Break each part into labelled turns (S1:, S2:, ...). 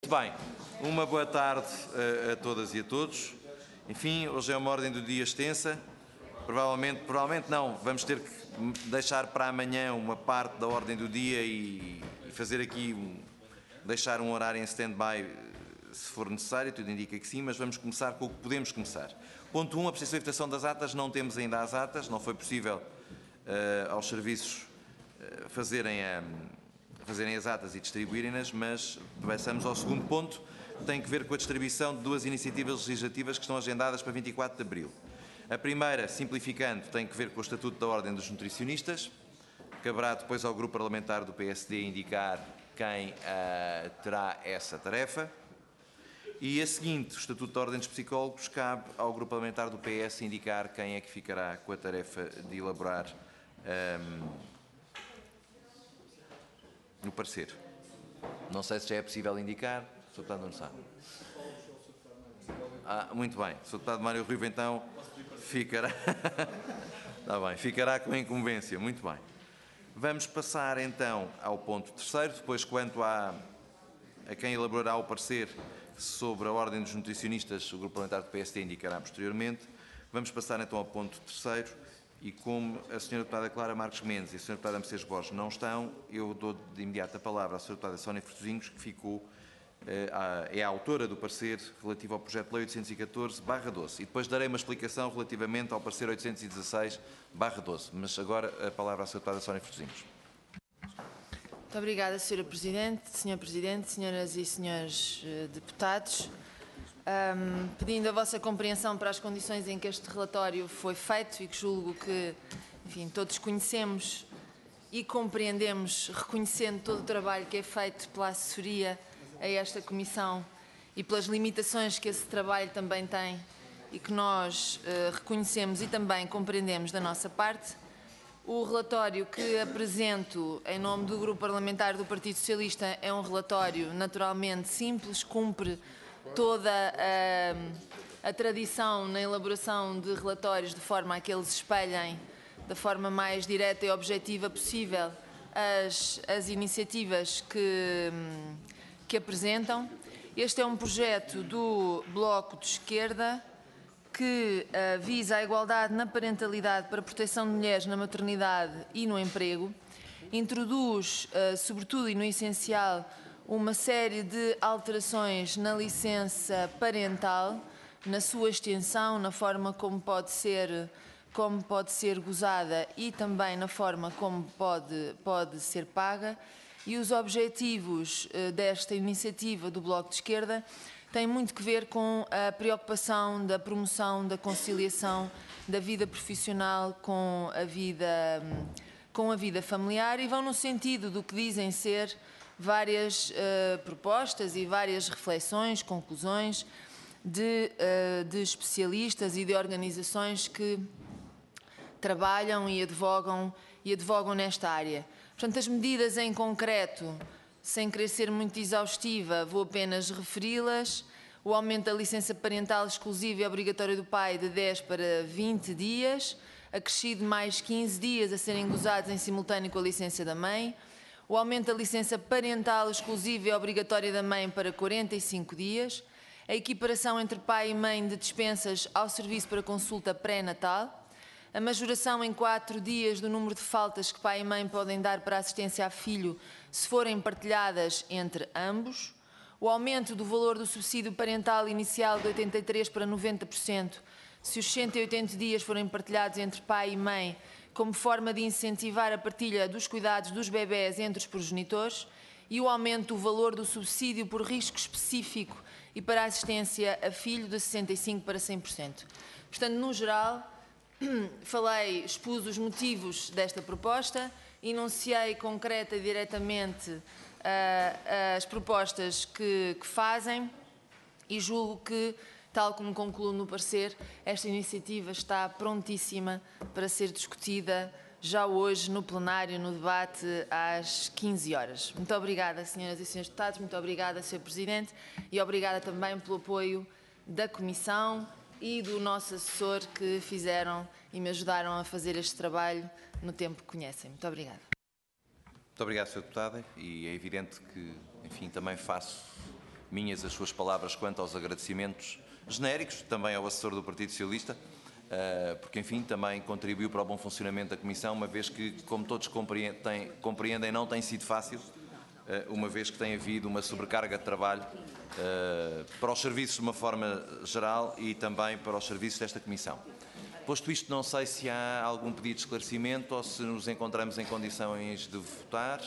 S1: Muito bem, uma boa tarde a todas e a todos. Enfim, hoje é uma ordem do dia extensa. Provavelmente não, vamos ter que deixar para amanhã uma parte da ordem do dia e fazer aqui, deixar um horário em stand-by se for necessário, tudo indica que sim, mas vamos começar com o que podemos começar. Ponto 1, a apreciação e votação das atas. Não temos ainda as atas, não foi possível aos serviços fazerem as atas e distribuírem-nas, mas passamos ao segundo ponto, tem que ver com a distribuição de duas iniciativas legislativas que estão agendadas para 24 de abril. A primeira, simplificando, tem que ver com o Estatuto da Ordem dos Nutricionistas. Caberá depois ao Grupo Parlamentar do PSD indicar quem terá essa tarefa. E a seguinte, o Estatuto da Ordem dos Psicólogos, cabe ao Grupo Parlamentar do PS indicar quem é que ficará com a tarefa de elaborar o parecer. Não sei se já é possível indicar, o Sr. Deputado não sabe. Muito bem, o Sr. Deputado Mário Ruivo então ficará, está bem, ficará com a incumbência, muito bem. Vamos passar então ao ponto terceiro, depois quanto a quem elaborará o parecer sobre a Ordem dos Nutricionistas, o Grupo Parlamentar do PSD indicará posteriormente. Vamos passar então ao ponto terceiro e como a Sra. Deputada Clara Marques Mendes e a Sra. Deputada Mercedes Borges não estão, eu dou de imediato a palavra à Sra. Deputada Sónia Fortezinhos, que é a autora do parecer relativo ao projeto de lei 814/12 e depois darei uma explicação relativamente ao parecer 816/12. Mas agora a palavra à Sra. Deputada Sónia Fortezinhos.
S2: Muito obrigada, Sra. Presidente, Sr. Presidente, senhoras e senhores deputados. Pedindo a vossa compreensão para as condições em que este relatório foi feito e que julgo que, enfim, todos conhecemos e compreendemos, reconhecendo todo o trabalho que é feito pela assessoria a esta Comissão e pelas limitações que esse trabalho também tem e que nós reconhecemos e também compreendemos da nossa parte. O relatório que apresento em nome do Grupo Parlamentar do Partido Socialista é um relatório naturalmente simples, cumpre toda a tradição na elaboração de relatórios de forma a que eles espelhem da forma mais direta e objetiva possível as iniciativas que apresentam. Este é um projeto do Bloco de Esquerda que visa a igualdade na parentalidade para a proteção de mulheres na maternidade e no emprego, introduz, sobretudo e no essencial, uma série de alterações na licença parental, na sua extensão, na forma como pode ser gozada e também na forma como pode ser paga, e os objetivos desta iniciativa do Bloco de Esquerda tem muito que ver com a preocupação da promoção da conciliação da vida profissional com a vida familiar e vão no sentido do que dizem ser várias propostas e várias reflexões, conclusões de especialistas e de organizações que trabalham e advogam nesta área. Portanto, as medidas em concreto, sem querer ser muito exaustiva, vou apenas referi-las. O aumento da licença parental exclusiva e obrigatória do pai de 10 para 20 dias, acrescido mais 15 dias a serem gozados em simultâneo com a licença da mãe. O aumento da licença parental exclusiva e obrigatória da mãe para 45 dias. A equiparação entre pai e mãe de dispensas ao serviço para consulta pré-natal. A majoração em 4 dias do número de faltas que pai e mãe podem dar para assistência a filho se forem partilhadas entre ambos, o aumento do valor do subsídio parental inicial de 83% para 90%, se os 180 dias forem partilhados entre pai e mãe, como forma de incentivar a partilha dos cuidados dos bebés entre os progenitores, e o aumento do valor do subsídio por risco específico e para assistência a filho de 65% para 100%. Portanto, no geral, expus os motivos desta proposta, enunciei concreta e diretamente as propostas que fazem e julgo que, tal como concluo no parecer, esta iniciativa está prontíssima para ser discutida já hoje no plenário, no debate às 15 horas. Muito obrigada, senhoras e senhores deputados, muito obrigada, Sr. Presidente, e obrigada também pelo apoio da Comissão e do nosso assessor que fizeram e me ajudaram a fazer este trabalho no tempo que conhecem. Muito obrigada.
S1: Muito obrigado, Sr. Deputada, e é evidente que, enfim, também faço minhas as suas palavras quanto aos agradecimentos genéricos, também ao assessor do Partido Socialista, porque, enfim, também contribuiu para o bom funcionamento da Comissão, uma vez que, como todos compreendem, não tem sido fácil, uma vez que tem havido uma sobrecarga de trabalho para os serviços de uma forma geral e também para os serviços desta Comissão. Posto isto, não sei se há algum pedido de esclarecimento ou se nos encontramos em condições de votar.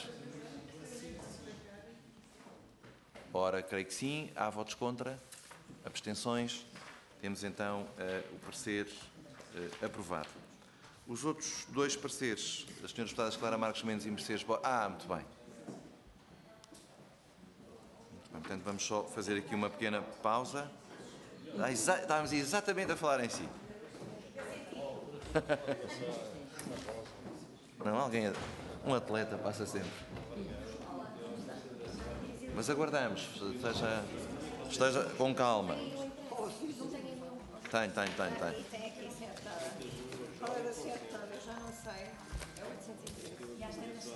S1: Ora, creio que sim. Há votos contra? Abstenções? Temos então o parecer aprovado. Os outros dois pareceres, das senhoras deputadas Clara Marques Mendes e Mercedes Borges... muito bem. Portanto, vamos só fazer aqui uma pequena pausa. Estávamos exatamente a falar em si. Não, um atleta passa sempre. Mas aguardamos, esteja com calma. Tem.
S3: Tem aqui sentada. Qual era sentada? Eu já não sei. É 803.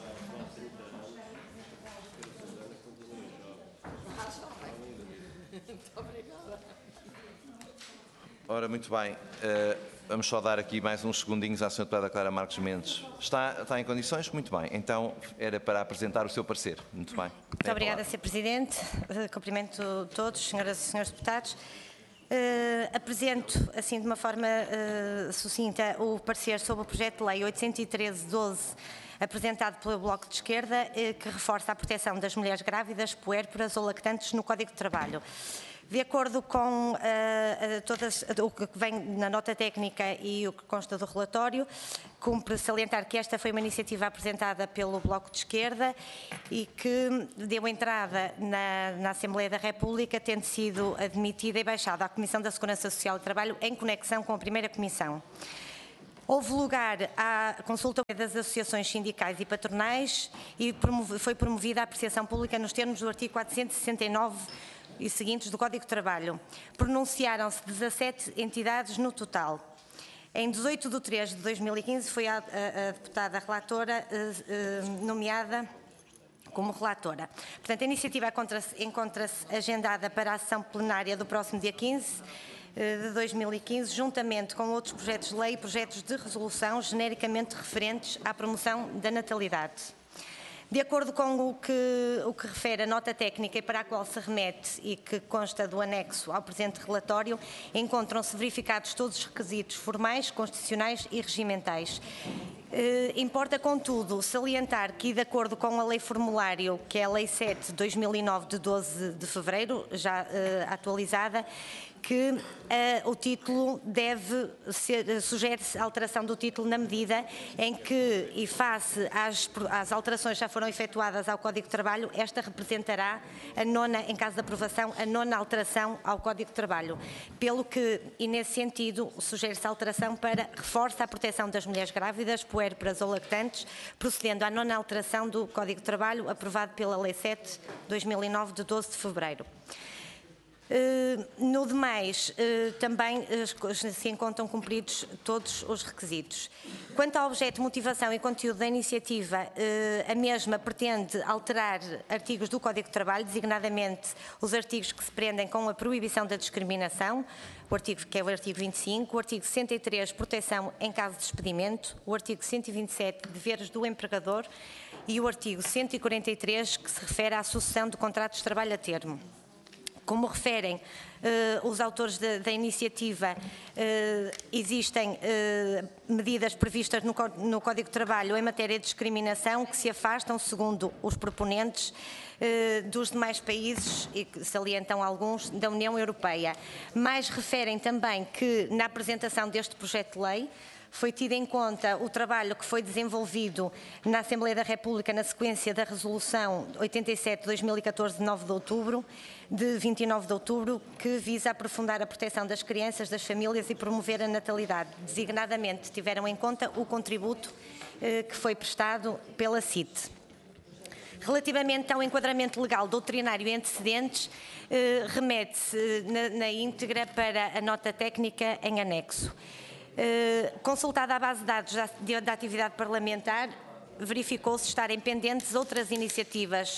S3: Muito obrigada.
S1: Ora, muito bem. Vamos só dar aqui mais uns segundinhos à senhora deputada Clara Marques Mendes. Está em condições? Muito bem. Então, era para apresentar o seu parecer. Muito bem.
S4: Muito obrigada, Sr. Presidente. Cumprimento todos, senhoras e senhores deputados. Apresento, assim, de uma forma sucinta, o parecer sobre o projeto de lei 813/12, apresentado pelo Bloco de Esquerda, que reforça a proteção das mulheres grávidas, puérperas ou lactantes no Código de Trabalho. De acordo com o que vem na nota técnica e o que consta do relatório, cumpre salientar que esta foi uma iniciativa apresentada pelo Bloco de Esquerda e que deu entrada na Assembleia da República, tendo sido admitida e baixada à Comissão da Segurança Social e Trabalho em conexão com a primeira Comissão. Houve lugar à consulta das associações sindicais e patronais e foi promovida a apreciação pública nos termos do artigo 469 e seguintes do Código de Trabalho. Pronunciaram-se 17 entidades no total. Em 18 de 3 de 2015 foi a deputada relatora nomeada como relatora. Portanto, a iniciativa encontra-se agendada para a sessão plenária do próximo dia 15 de 2015, juntamente com outros projetos de lei e projetos de resolução genericamente referentes à promoção da natalidade. De acordo com o que refere a nota técnica e para a qual se remete e que consta do anexo ao presente relatório, encontram-se verificados todos os requisitos formais, constitucionais e regimentais. Importa, contudo, salientar que, de acordo com a Lei Formulário, que é a Lei 7 de 2009, de 12 de fevereiro, já atualizada, que o título deve ser, sugere-se a alteração do título na medida em que, e face às alterações que já foram efetuadas ao Código de Trabalho, esta representará a nona, em caso de aprovação, a nona alteração ao Código de Trabalho. Pelo que, e nesse sentido, sugere-se a alteração para reforçar a proteção das mulheres grávidas, puérperas ou lactantes, procedendo à nona alteração do Código de Trabalho, aprovado pela Lei 7 de 2009, de 12 de fevereiro. No demais, também se encontram cumpridos todos os requisitos. Quanto ao objeto, motivação e conteúdo da iniciativa, a mesma pretende alterar artigos do Código de Trabalho, designadamente os artigos que se prendem com a proibição da discriminação, que é o artigo 25, o artigo 63, proteção em caso de despedimento, o artigo 127, deveres do empregador, e o artigo 143, que se refere à sucessão de contratos de trabalho a termo. Como referem os autores da iniciativa, existem medidas previstas no Código de Trabalho em matéria de discriminação que se afastam, segundo os proponentes, dos demais países, e que salientam alguns, da União Europeia. Mais referem também que, na apresentação deste projeto de lei, foi tido em conta o trabalho que foi desenvolvido na Assembleia da República na sequência da Resolução 87/2014 de 9 de outubro, de 29 de outubro, que visa aprofundar a proteção das crianças, das famílias e promover a natalidade. Designadamente tiveram em conta o contributo que foi prestado pela CIT. Relativamente ao enquadramento legal, doutrinário e antecedentes, remete-se na íntegra para a nota técnica em anexo. Consultada a base de dados da atividade parlamentar, verificou-se estarem pendentes outras iniciativas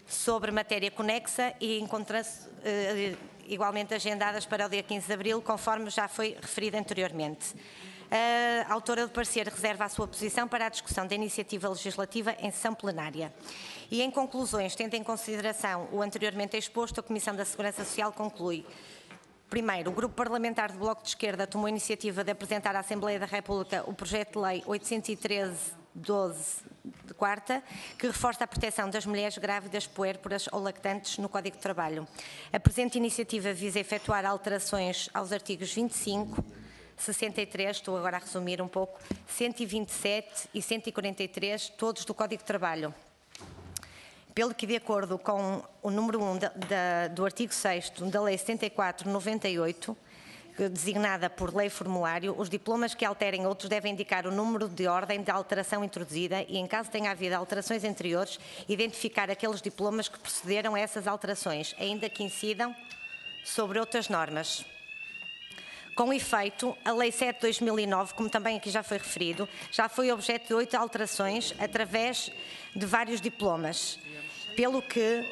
S4: sobre matéria conexa e encontram-se igualmente agendadas para o dia 15 de abril, conforme já foi referido anteriormente. A autora do parecer reserva a sua posição para a discussão da iniciativa legislativa em sessão plenária. E, em conclusões, tendo em consideração o anteriormente exposto, a Comissão da Segurança Social conclui: primeiro, o Grupo Parlamentar do Bloco de Esquerda tomou a iniciativa de apresentar à Assembleia da República o projeto de lei 813/12 de quarta, que reforça a proteção das mulheres grávidas, puérperas ou lactantes no Código de Trabalho. A presente iniciativa visa efetuar alterações aos artigos 25, 63, estou agora a resumir um pouco, 127 e 143, todos do Código de Trabalho. Pelo que, de acordo com o número 1 do artigo 6º da Lei 74/98, designada por lei formulário, os diplomas que alterem outros devem indicar o número de ordem de alteração introduzida e, em caso tenha havido alterações anteriores, identificar aqueles diplomas que procederam a essas alterações, ainda que incidam sobre outras normas. Com efeito, a Lei 7/2009, como também aqui já foi referido, já foi objeto de 8 alterações através de vários diplomas, pelo que...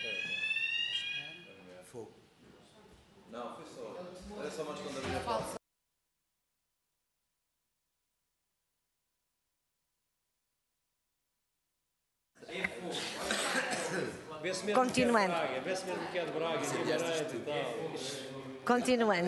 S1: Não, foi só. Era só uma questão de abrir.
S4: Continuando. Continuando.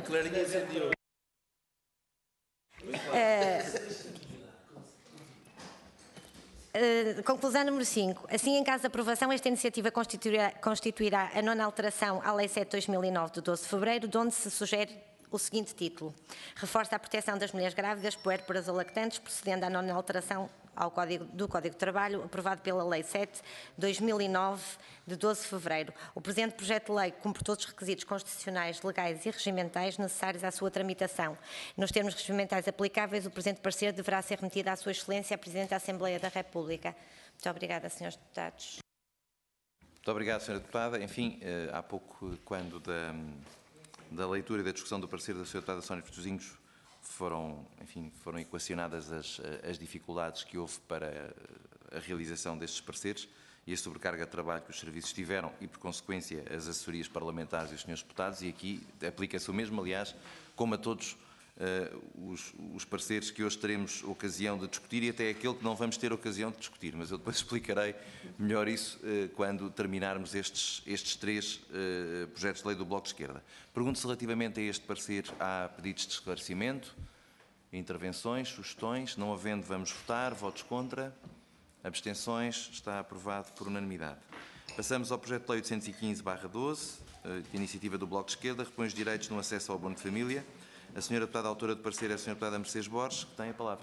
S4: Conclusão número 5. Assim, em caso de aprovação, esta iniciativa constituirá a nona alteração à Lei 7/2009, de 12 de fevereiro, de onde se sugere o seguinte título: reforça a proteção das mulheres grávidas, puérperas ou lactantes, procedendo à nona alteração do Código de Trabalho, aprovado pela Lei 7/2009, de 12 de fevereiro. O presente projeto de lei cumpre todos os requisitos constitucionais, legais e regimentais necessários à sua tramitação. Nos termos regimentais aplicáveis, o presente parecer deverá ser remetido à Sua Excelência, a Presidente da Assembleia da República. Muito obrigada, Srs. Deputados.
S1: Muito obrigado, Sra. Deputada. Enfim, há pouco, quando da leitura e da discussão do parecer da Sra. Deputada Sónia Frutosinhos, foram equacionadas as dificuldades que houve para a realização destes pareceres e a sobrecarga de trabalho que os serviços tiveram e, por consequência, as assessorias parlamentares e os senhores deputados, e aqui aplica-se o mesmo, aliás, como a todos os pareceres que hoje teremos ocasião de discutir e até aquele que não vamos ter ocasião de discutir, mas eu depois explicarei melhor isso quando terminarmos estes 3 projetos de lei do Bloco de Esquerda. Pergunto-se relativamente a este parecer, há pedidos de esclarecimento, intervenções, sugestões? Não havendo, vamos votar. Votos contra? Abstenções? Está aprovado por unanimidade. Passamos ao projeto de lei 815/12, de iniciativa do Bloco de Esquerda, repõe os direitos no acesso ao abono de família. A Sra. Deputada autora do parecer é a Sra. Deputada Mercedes Borges, que tem a palavra.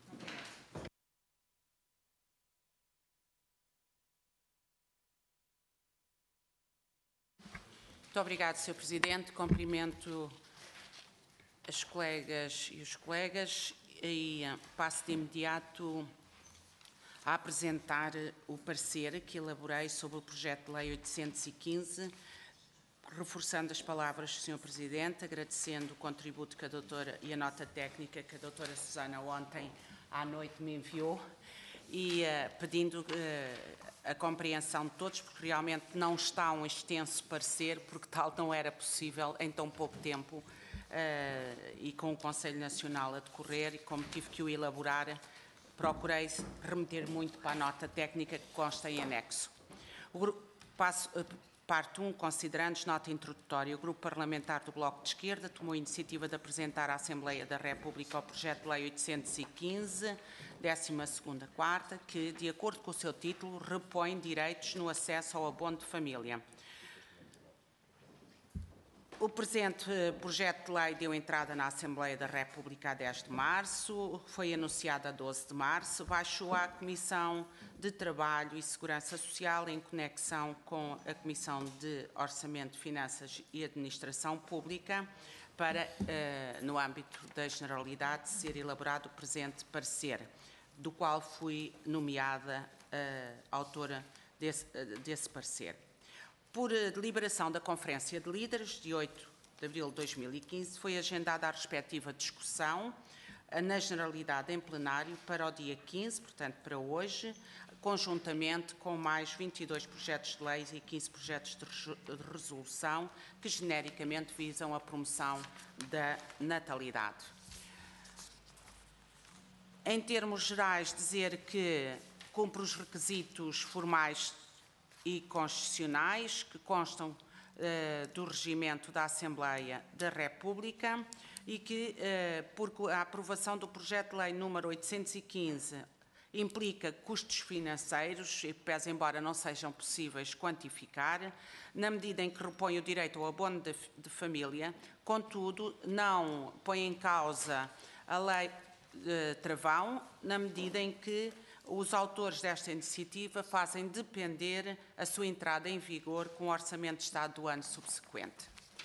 S5: Muito obrigado, Sr. Presidente. Cumprimento as colegas e os colegas e passo de imediato a apresentar o parecer que elaborei sobre o projeto de lei 815, reforçando as palavras do Sr. Presidente, agradecendo o contributo que a doutora e a nota técnica que a doutora Susana ontem à noite me enviou e pedindo a compreensão de todos, porque realmente não está um extenso parecer, porque tal não era possível em tão pouco tempo e com o Conselho Nacional a decorrer, e como tive que o elaborar, procurei remeter muito para a nota técnica que consta em anexo. Parte 1, considerandos, nota introdutória. O Grupo Parlamentar do Bloco de Esquerda tomou a iniciativa de apresentar à Assembleia da República o projeto de lei 815, 12ª quarta, que, de acordo com o seu título, repõe direitos no acesso ao abono de família. O presente projeto de lei deu entrada na Assembleia da República a 10 de março, foi anunciado a 12 de março, baixou à Comissão de Trabalho e Segurança Social em conexão com a Comissão de Orçamento, Finanças e Administração Pública para, no âmbito da Generalidade, ser elaborado o presente parecer, do qual fui nomeada autora desse parecer. Por deliberação da Conferência de Líderes, de 8 de abril de 2015, foi agendada a respectiva discussão na Generalidade em plenário para o dia 15, portanto para hoje, conjuntamente com mais 22 projetos de leis e 15 projetos de resolução que genericamente visam a promoção da natalidade. Em termos gerais, dizer que cumpre os requisitos formais e constitucionais que constam do regimento da Assembleia da República e que, porque a aprovação do projeto de lei número 815 implica custos financeiros, e pese embora não sejam possíveis quantificar, na medida em que repõe o direito ao abono de família, contudo, não põe em causa a lei travão, na medida em que os autores desta iniciativa fazem depender a sua entrada em vigor com o Orçamento de Estado do ano subsequente.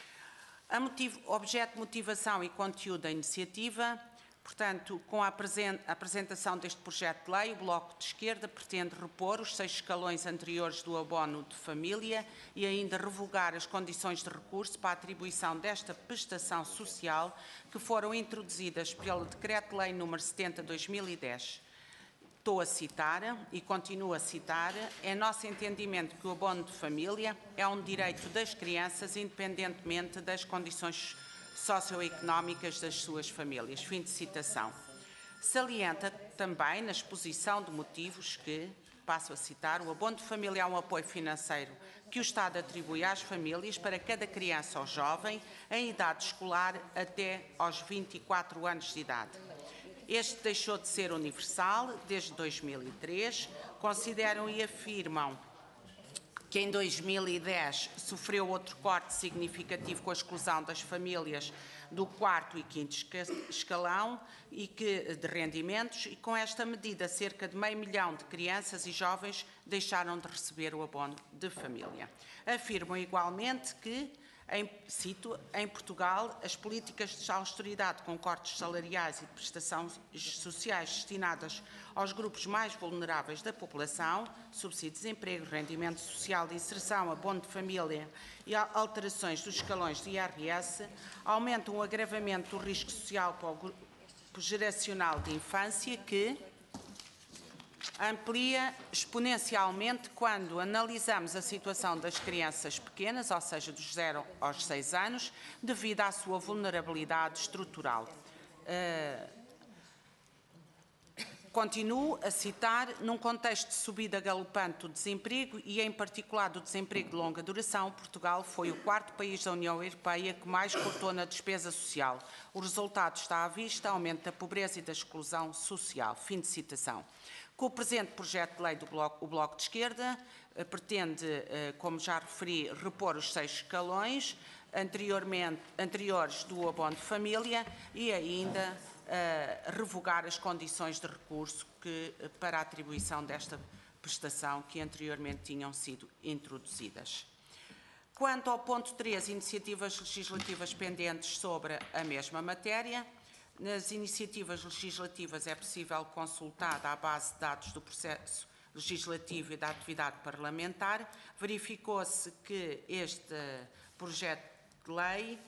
S5: Objeto, motivação e conteúdo da iniciativa. Portanto, com a apresentação deste projeto de lei, o Bloco de Esquerda pretende repor os 6 escalões anteriores do abono de família e ainda revogar as condições de recurso para a atribuição desta prestação social que foram introduzidas pelo Decreto-Lei nº 70/2010. Estou a citar e continuo a citar: é nosso entendimento que o abono de família é um direito das crianças, independentemente das condições socioeconómicas das suas famílias. Fim de citação. Salienta também, na exposição de motivos, que, passo a citar, o abono de família é um apoio financeiro que o Estado atribui às famílias para cada criança ou jovem em idade escolar até aos 24 anos de idade. Este deixou de ser universal desde 2003, consideram e afirmam que em 2010 sofreu outro corte significativo com a exclusão das famílias do 4º e 5º escalão de rendimentos, e com esta medida cerca de meio milhão de crianças e jovens deixaram de receber o abono de família. Afirmam igualmente que, cito, em Portugal, as políticas de austeridade com cortes salariais e de prestações sociais destinadas aos grupos mais vulneráveis da população, subsídio de desemprego, rendimento social de inserção, abono de família e alterações dos escalões de IRS, aumentam o agravamento do risco social para o grupo geracional de infância, que amplia exponencialmente quando analisamos a situação das crianças pequenas, ou seja, dos 0 aos 6 anos, devido à sua vulnerabilidade estrutural. Continuo a citar: num contexto de subida galopante do desemprego e, em particular, do desemprego de longa duração, Portugal foi o 4º país da União Europeia que mais cortou na despesa social. O resultado está à vista: aumento da pobreza e da exclusão social. Fim de citação. Com o presente projeto de lei o Bloco de Esquerda pretende, como já referi, repor os 6 escalões anteriores do abono de família e ainda revogar as condições de recurso para a atribuição desta prestação que anteriormente tinham sido introduzidas. Quanto ao ponto 3, iniciativas legislativas pendentes sobre a mesma matéria, nas iniciativas legislativas é possível consultar a base de dados do processo legislativo e da atividade parlamentar. Verificou-se que este projeto de lei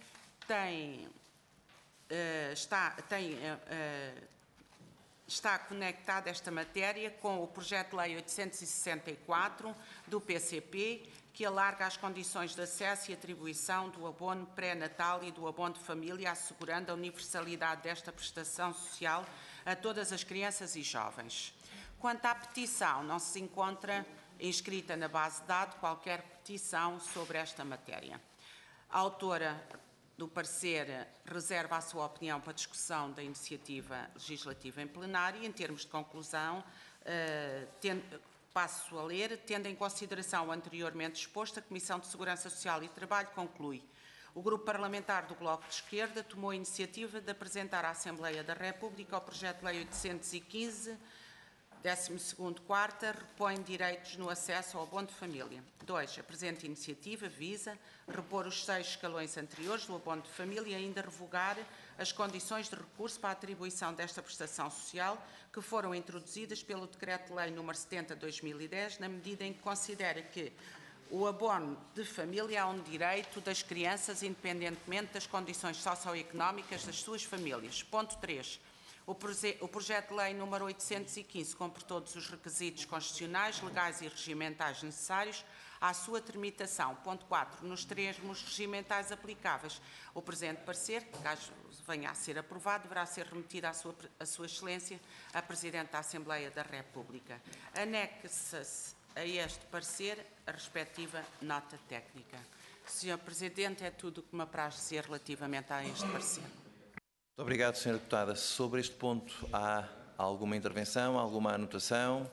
S5: está conectada esta matéria com o projeto de lei 864 do PCP, que alarga as condições de acesso e atribuição do abono pré-natal e do abono de família, assegurando a universalidade desta prestação social a todas as crianças e jovens. Quanto à petição, não se encontra inscrita na base de dados qualquer petição sobre esta matéria. A autora do parecer reserva a sua opinião para discussão da iniciativa legislativa em plenário. Em termos de conclusão, passo a ler: tendo em consideração o anteriormente exposto, a Comissão de Segurança Social e Trabalho conclui: o Grupo Parlamentar do Bloco de Esquerda tomou a iniciativa de apresentar à Assembleia da República o projeto de lei 815, 12º quarta, repõe direitos no acesso ao abono de família. 2. A presente iniciativa visa repor os 6 escalões anteriores do abono de família e ainda revogar as condições de recurso para a atribuição desta prestação social que foram introduzidas pelo Decreto-Lei nº 70/2010, na medida em que considera que o abono de família é um direito das crianças, independentemente das condições socioeconómicas das suas famílias. Ponto 3. O projeto de lei número 815 cumpre todos os requisitos constitucionais, legais e regimentais necessários à sua tramitação. Ponto 4. Nos termos regimentais aplicáveis, o presente parecer, caso venha a ser aprovado, deverá ser remetido à sua Excelência, a Presidente da Assembleia da República. Anexa-se a este parecer a respectiva nota técnica. Sr. Presidente, é tudo o que me apraz dizer relativamente a este parecer.
S1: Muito obrigado, Sra. Deputada. Sobre este ponto, há alguma intervenção, alguma anotação?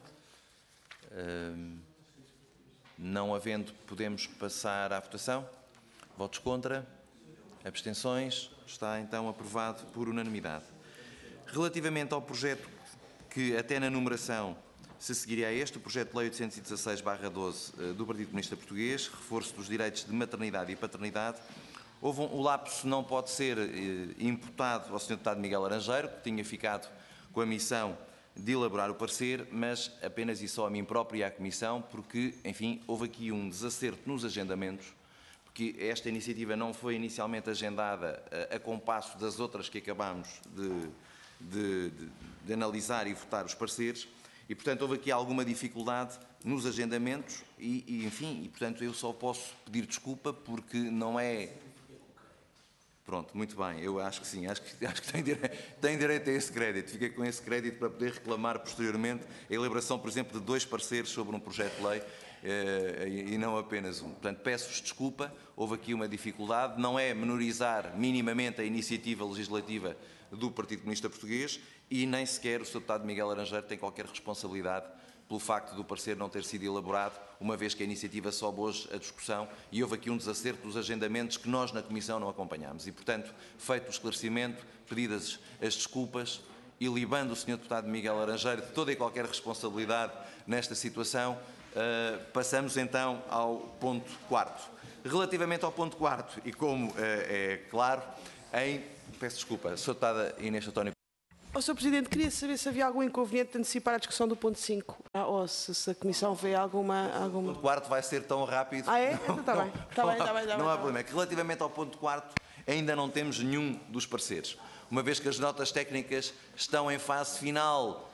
S1: Não havendo, podemos passar à votação. Votos contra? Abstenções? Está então aprovado por unanimidade. Relativamente ao projeto que até na numeração se seguiria a este, o projeto de lei 816/12 do Partido Comunista Português, reforço dos direitos de maternidade e paternidade, o lapso não pode ser imputado ao Sr. Deputado Miguel Laranjeiro, que tinha ficado com a missão de elaborar o parecer, mas apenas e só a mim próprio e à Comissão, porque, enfim, houve aqui um desacerto nos agendamentos, porque esta iniciativa não foi inicialmente agendada a compasso das outras que acabámos de analisar e votar os pareceres, e, portanto, houve aqui alguma dificuldade nos agendamentos enfim, portanto, eu só posso pedir desculpa porque não é... Pronto, muito bem, eu acho que sim, acho que tem direito a esse crédito. Fica com esse crédito para poder reclamar posteriormente a elaboração, por exemplo, de 2 pareceres sobre um projeto de lei e não apenas um. Portanto, peço-vos desculpa, houve aqui uma dificuldade, não é menorizar minimamente a iniciativa legislativa do Partido Comunista Português e nem sequer o Sr. Deputado Miguel Laranjeiro tem qualquer responsabilidade pelo facto do parecer não ter sido elaborado, uma vez que a iniciativa sobe hoje a discussão e houve aqui um desacerto dos agendamentos que nós na Comissão não acompanhámos. E, portanto, feito o esclarecimento, pedidas as desculpas e libando o Sr. Deputado Miguel Laranjeiro de toda e qualquer responsabilidade nesta situação, passamos então ao ponto 4º. Relativamente ao ponto 4º, e como é claro, peço desculpa, Sra. Deputada Inês António.
S6: Sr. Presidente, queria saber se havia algum inconveniente de antecipar a discussão do ponto 5, ou se a Comissão vê alguma...
S1: O ponto 4º vai ser tão rápido...
S6: Ah, é? Então está bem.
S1: Não há problema. É que relativamente ao ponto 4º, ainda não temos nenhum dos pareceres, uma vez que as notas técnicas estão em fase final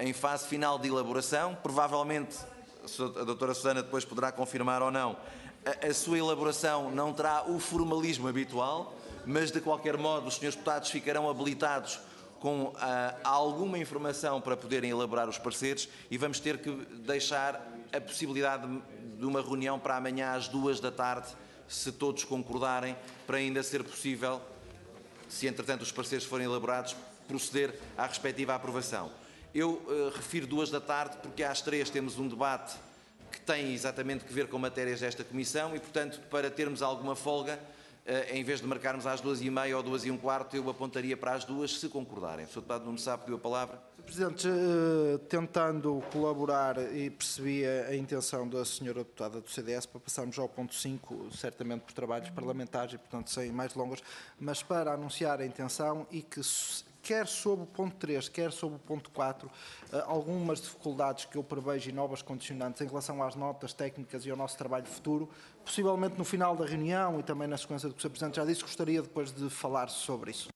S1: de elaboração, provavelmente a doutora Susana depois poderá confirmar ou não, a sua elaboração não terá o formalismo habitual, mas de qualquer modo os senhores deputados ficarão habilitados com alguma informação para poderem elaborar os pareceres e vamos ter que deixar a possibilidade de uma reunião para amanhã às 2 da tarde, se todos concordarem, para ainda ser possível, se entretanto os pareceres forem elaborados, proceder à respectiva aprovação. Eu refiro 2 da tarde porque às 3 temos um debate que tem exatamente que ver com matérias desta Comissão e, portanto, para termos alguma folga, em vez de marcarmos às 2h30 ou 2h15, eu apontaria para as 2, se concordarem. O Sr. Deputado Nuno Sá pediu a palavra.
S7: Sr. Presidente, tentando colaborar e percebi a intenção da Sra. Deputada do CDS para passarmos ao ponto 5, certamente por trabalhos parlamentares e, portanto, sem mais longas, mas para anunciar a intenção e que quer sob o ponto 3, quer sob o ponto 4, algumas dificuldades que eu prevejo e novas condicionantes em relação às notas técnicas e ao nosso trabalho futuro, possivelmente no final da reunião e também na sequência do que o Sr. Presidente já disse, gostaria depois de falar sobre isso.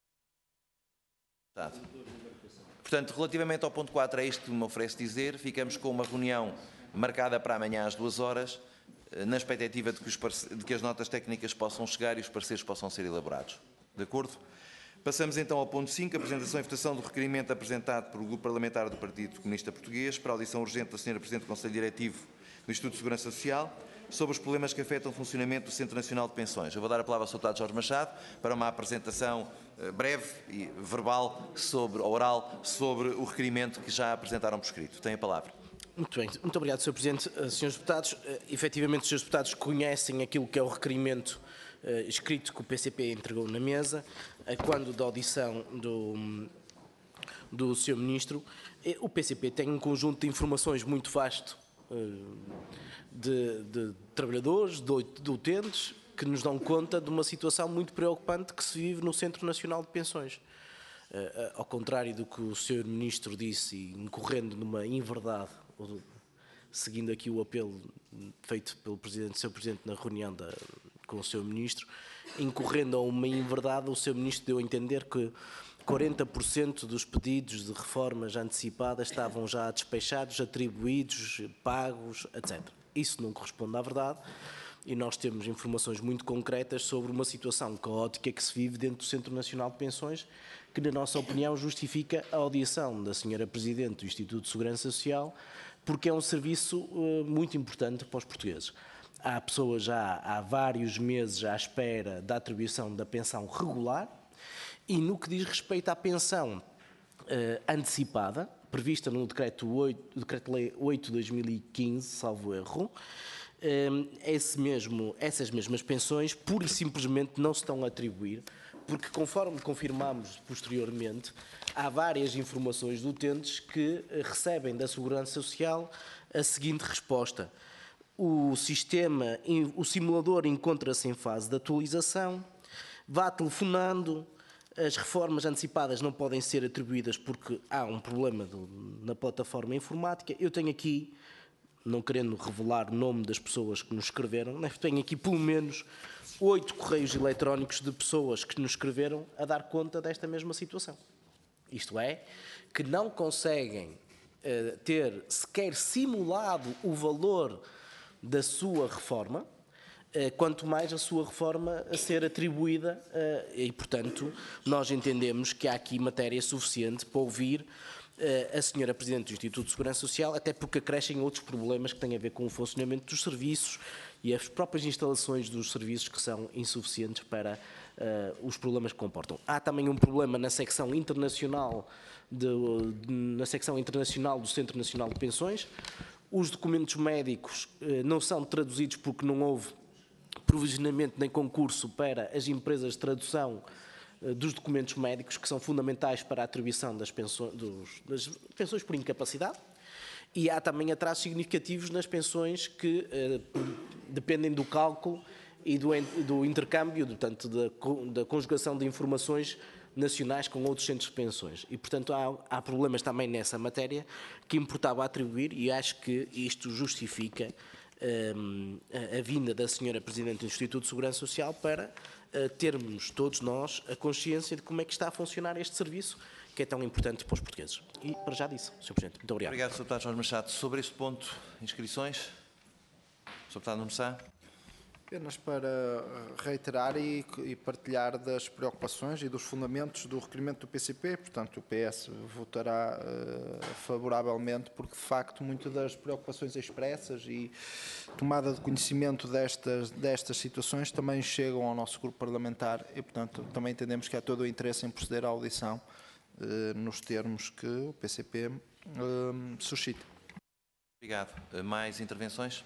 S1: Portanto, relativamente ao ponto 4, é isto que me oferece dizer, ficamos com uma reunião marcada para amanhã às 2 horas, na expectativa de que as notas técnicas possam chegar e os pareceres possam ser elaborados. De acordo? Passamos então ao ponto 5, apresentação e votação do requerimento apresentado pelo Grupo Parlamentar do Partido Comunista Português para a audição urgente da Sra. Presidente do Conselho Diretivo do Instituto de Segurança Social sobre os problemas que afetam o funcionamento do Centro Nacional de Pensões. Eu vou dar a palavra ao Sr. Deputado Jorge Machado para uma apresentação breve e verbal, oral, sobre o requerimento que já apresentaram por escrito. Tem a palavra.
S8: Muito bem, muito obrigado, Sr. Presidente. Senhores Deputados, efetivamente os Srs. Deputados conhecem aquilo que é o requerimento escrito que o PCP entregou na mesa, quando da audição do Sr. Ministro. O PCP tem um conjunto de informações muito vasto de trabalhadores, de utentes, que nos dão conta de uma situação muito preocupante que se vive no Centro Nacional de Pensões. Ao contrário do que o Sr. Ministro disse, e incorrendo numa inverdade, seguindo aqui o apelo feito pelo Sr. Presidente na reunião com o Sr. Ministro, incorrendo a uma inverdade, o Sr. Ministro deu a entender que 40% dos pedidos de reformas antecipadas estavam já despechados, atribuídos, pagos, etc. Isso não corresponde à verdade e nós temos informações muito concretas sobre uma situação caótica que se vive dentro do Centro Nacional de Pensões, que, na nossa opinião, justifica a audição da Sra. Presidente do Instituto de Segurança Social, porque é um serviço muito importante para os portugueses. Há pessoas já há vários meses à espera da atribuição da pensão regular e, no que diz respeito à pensão antecipada, prevista no Decreto-Lei 8 de 2015, salvo erro, essas mesmas pensões pura e simplesmente não se estão a atribuir, porque, conforme confirmámos posteriormente, há várias informações de utentes que recebem da Segurança Social a seguinte resposta: o simulador encontra-se em fase de atualização, vá telefonando, as reformas antecipadas não podem ser atribuídas porque há um problema na plataforma informática. Eu tenho aqui, não querendo revelar o nome das pessoas que nos escreveram, mas tenho aqui pelo menos 8 correios eletrónicos de pessoas que nos escreveram a dar conta desta mesma situação. Isto é, que não conseguem ter sequer simulado o valor da sua reforma, quanto mais a sua reforma a ser atribuída e, portanto, nós entendemos que há aqui matéria suficiente para ouvir a Sra. Presidente do Instituto de Segurança Social, até porque acrescem outros problemas que têm a ver com o funcionamento dos serviços e as próprias instalações dos serviços que são insuficientes para os problemas que comportam. Há também um problema na secção internacional do Centro Nacional de Pensões. Os documentos médicos não são traduzidos porque não houve provisionamento nem concurso para as empresas de tradução dos documentos médicos, que são fundamentais para a atribuição das pensões por incapacidade. E há também atrasos significativos nas pensões que dependem do cálculo e do intercâmbio, portanto, da conjugação de informações nacionais com outros centros de pensões. E, portanto, há problemas também nessa matéria que importava atribuir, e acho que isto justifica a vinda da Sra. Presidente do Instituto de Segurança Social para termos todos nós a consciência de como é que está a funcionar este serviço, que é tão importante para os portugueses. E para já disse, Sr. Presidente. Muito obrigado.
S1: Obrigado, Sr. Deputado Jorge Machado. Sobre este ponto, inscrições? Sr. Deputado Nuno Sá.
S7: Apenas para reiterar e partilhar das preocupações e dos fundamentos do requerimento do PCP, portanto o PS votará favoravelmente, porque de facto muitas das preocupações expressas e tomada de conhecimento destas situações também chegam ao nosso grupo parlamentar e, portanto, também entendemos que há todo o interesse em proceder à audição nos termos que o PCP suscita.
S1: Obrigado. Mais intervenções?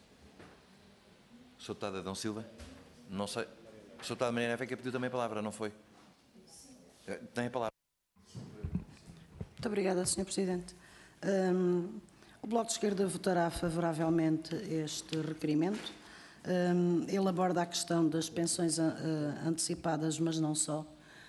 S1: Sr. Deputado Adão Silva? Não sei. O Sr. Deputado Maria Neveca pediu também a palavra, não foi? Tem a palavra.
S9: Muito obrigada, Sr. Presidente. O Bloco de Esquerda votará favoravelmente este requerimento. Ele aborda a questão das pensões antecipadas, mas não só.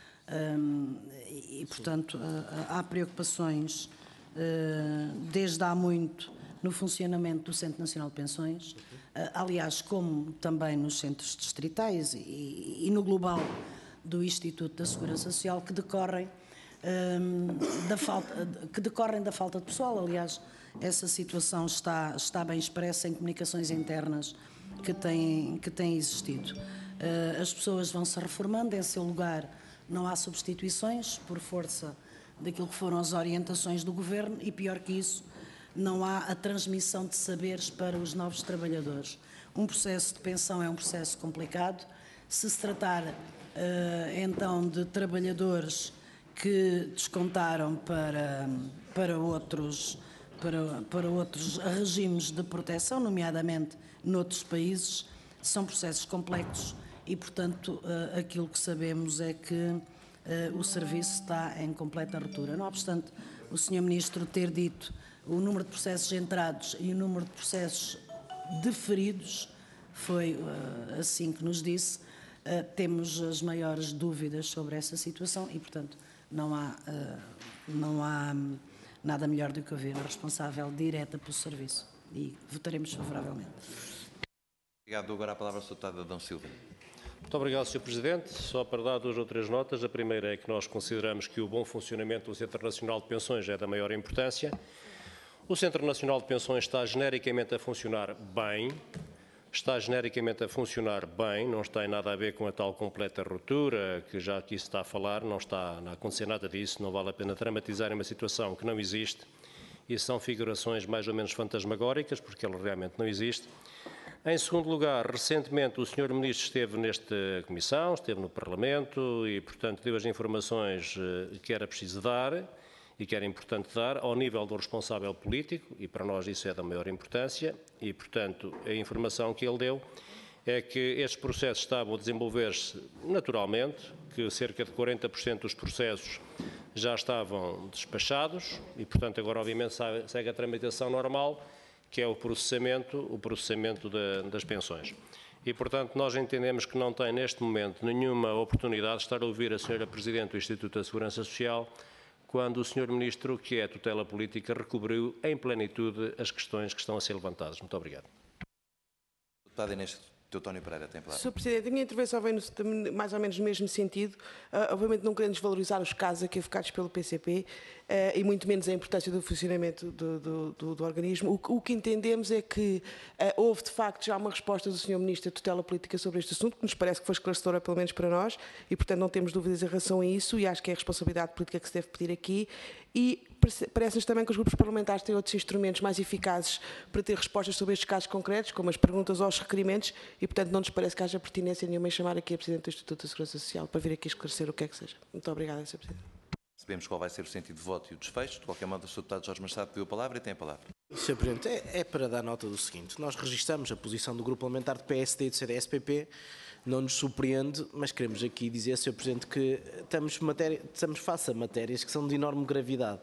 S9: E, portanto, há preocupações desde há muito no funcionamento do Centro Nacional de Pensões, aliás, como também nos centros distritais e no global do Instituto da Segurança Social, que decorrem da falta de pessoal. Aliás, essa situação está bem expressa em comunicações internas que têm existido. As pessoas vão se reformando, em seu lugar não há substituições por força daquilo que foram as orientações do Governo e, pior que isso, não há a transmissão de saberes para os novos trabalhadores. Um processo de pensão é um processo complicado. Se tratar, então, de trabalhadores que descontaram para outros regimes de proteção, nomeadamente noutros países, são processos complexos e, portanto, aquilo que sabemos é que o serviço está em completa ruptura. Não obstante o Sr. Ministro ter dito o número de processos entrados e o número de processos deferidos, foi assim que nos disse, temos as maiores dúvidas sobre essa situação e, portanto, não há nada melhor do que ouvir a responsável direta pelo serviço e votaremos favoravelmente.
S1: Obrigado. Dou agora a palavra ao Sr. Deputado Adão Silva.
S10: Muito obrigado, Sr. Presidente. Só para dar 2 ou 3 notas. A primeira é que nós consideramos que o bom funcionamento do Centro Nacional de Pensões é da maior importância. O Centro Nacional de Pensões está genericamente a funcionar bem. Não tem nada a ver com a tal completa ruptura que já aqui se está a falar, não está a acontecer nada disso, não vale a pena dramatizar uma situação que não existe e são figurações mais ou menos fantasmagóricas, porque ela realmente não existe. Em segundo lugar, recentemente o Sr. Ministro esteve nesta Comissão, esteve no Parlamento e, portanto, deu as informações que era preciso dar e que era importante dar ao nível do responsável político, e para nós isso é da maior importância, e, portanto, a informação que ele deu é que estes processos estavam a desenvolver-se naturalmente, que cerca de 40% dos processos já estavam despachados e, portanto, agora obviamente segue a tramitação normal, que é o processamento das pensões. E, portanto, nós entendemos que não tem neste momento nenhuma oportunidade de estar a ouvir a Sra. Presidente do Instituto da Segurança Social quando o Sr. Ministro, que é a tutela política, recobriu em plenitude as questões que estão a ser levantadas. Muito obrigado.
S1: Deputado Inês Teotónio Pereira, tem palavra.
S6: Sr. Presidente, a minha intervenção vem mais ou menos no mesmo sentido. Obviamente não querendo desvalorizar os casos aqui evocados pelo PCP e muito menos a importância do funcionamento do organismo. O que entendemos é que houve de facto já uma resposta do Sr. Ministro da Tutela Política sobre este assunto, que nos parece que foi esclarecedora pelo menos para nós e portanto não temos dúvidas em relação a isso e acho que é a responsabilidade política que se deve pedir aqui. E parece-nos também que os grupos parlamentares têm outros instrumentos mais eficazes para ter respostas sobre estes casos concretos, como as perguntas ou os requerimentos, e, portanto, não nos parece que haja pertinência nenhuma em chamar aqui a Presidente do Instituto da Segurança Social para vir aqui esclarecer o que é que seja. Muito obrigada, Sr. Presidente.
S1: Sabemos qual vai ser o sentido de voto e o desfecho. De qualquer modo, o Sr. Deputado Jorge Machado pediu a palavra e tem a palavra.
S8: Sr. Presidente, é para dar nota do seguinte. Nós registramos a posição do Grupo Parlamentar do PSD e do CDS-PP. Não nos surpreende, mas queremos aqui dizer, Sr. Presidente, que estamos face a matérias que são de enorme gravidade.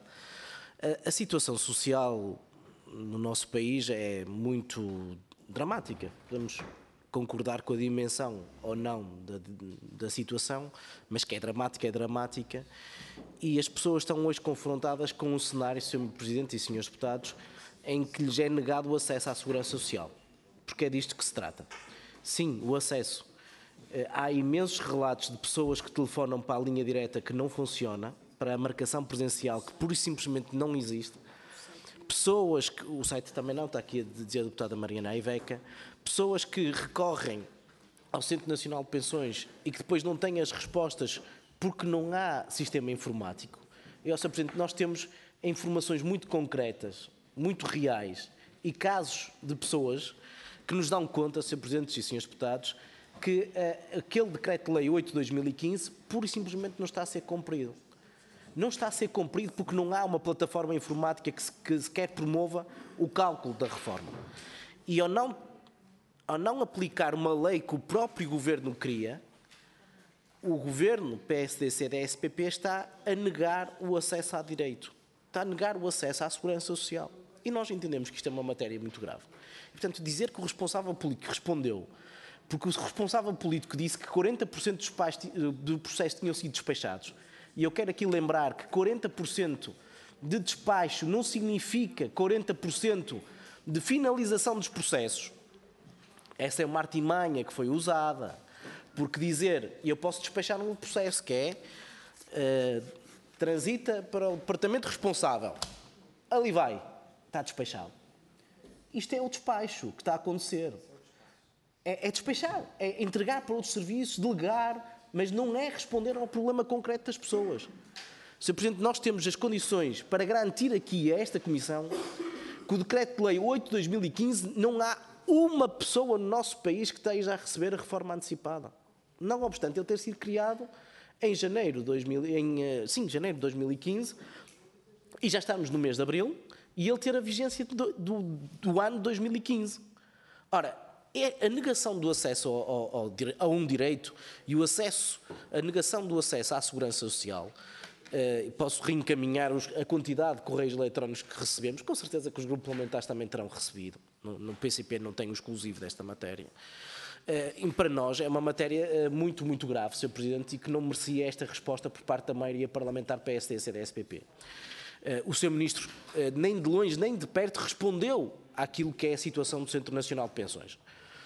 S8: A situação social no nosso país é muito dramática. Podemos concordar com a dimensão ou não da situação, mas que é dramática, e as pessoas estão hoje confrontadas com um cenário, Sr. Presidente e Srs. Deputados, em que lhes é negado o acesso à segurança social, porque é disto que se trata. Sim, o acesso. Há imensos relatos de pessoas que telefonam para a linha direta que não funciona, para a marcação presencial que pura e simplesmente não existe, pessoas que, o site também não, está aqui a dizer a deputada Mariana Aiveca, pessoas que recorrem ao Centro Nacional de Pensões e que depois não têm as respostas porque não há sistema informático. E, Sr. Presidente, nós temos informações muito concretas, muito reais e casos de pessoas que nos dão conta, Sr. Presidente e Srs. Deputados, que aquele Decreto-Lei 8 de 2015 pura e simplesmente não está a ser cumprido. Não está a ser cumprido porque não há uma plataforma informática que sequer promova o cálculo da reforma. E ao não aplicar uma lei que o próprio Governo cria, o Governo PSD, CDS, PP está a negar o acesso a direito, está a negar o acesso à segurança social. E nós entendemos que isto é uma matéria muito grave. E, portanto, dizer que o responsável político respondeu, porque o responsável político disse que 40% do processo tinham sido despachados, e eu quero aqui lembrar que 40% de despacho não significa 40% de finalização dos processos. Essa é uma artimanha que foi usada, porque dizer, eu posso despachar um processo que é, transita para o departamento responsável, ali vai, está despachado. Isto é o despacho que está a acontecer. É despachar, é entregar para outros serviços, delegar, mas não é responder ao problema concreto das pessoas. Sr. Presidente, nós temos as condições para garantir aqui a esta Comissão que o Decreto-Lei 8 de 2015 não há uma pessoa no nosso país que esteja a receber a reforma antecipada. Não obstante ele ter sido criado em janeiro de 2015 e já estamos no mês de abril e ele ter a vigência do ano de 2015. Ora, a negação do acesso a um direito e a negação do acesso à segurança social, posso reencaminhar a quantidade de correios eletrónicos que recebemos, com certeza que os grupos parlamentares também terão recebido, no PCP não tem o exclusivo desta matéria, e para nós é uma matéria muito, muito grave, Sr. Presidente, e que não merecia esta resposta por parte da maioria parlamentar PSD, CDS-PP. O Sr. Ministro, nem de longe nem de perto, respondeu àquilo que é a situação do Centro Nacional de Pensões.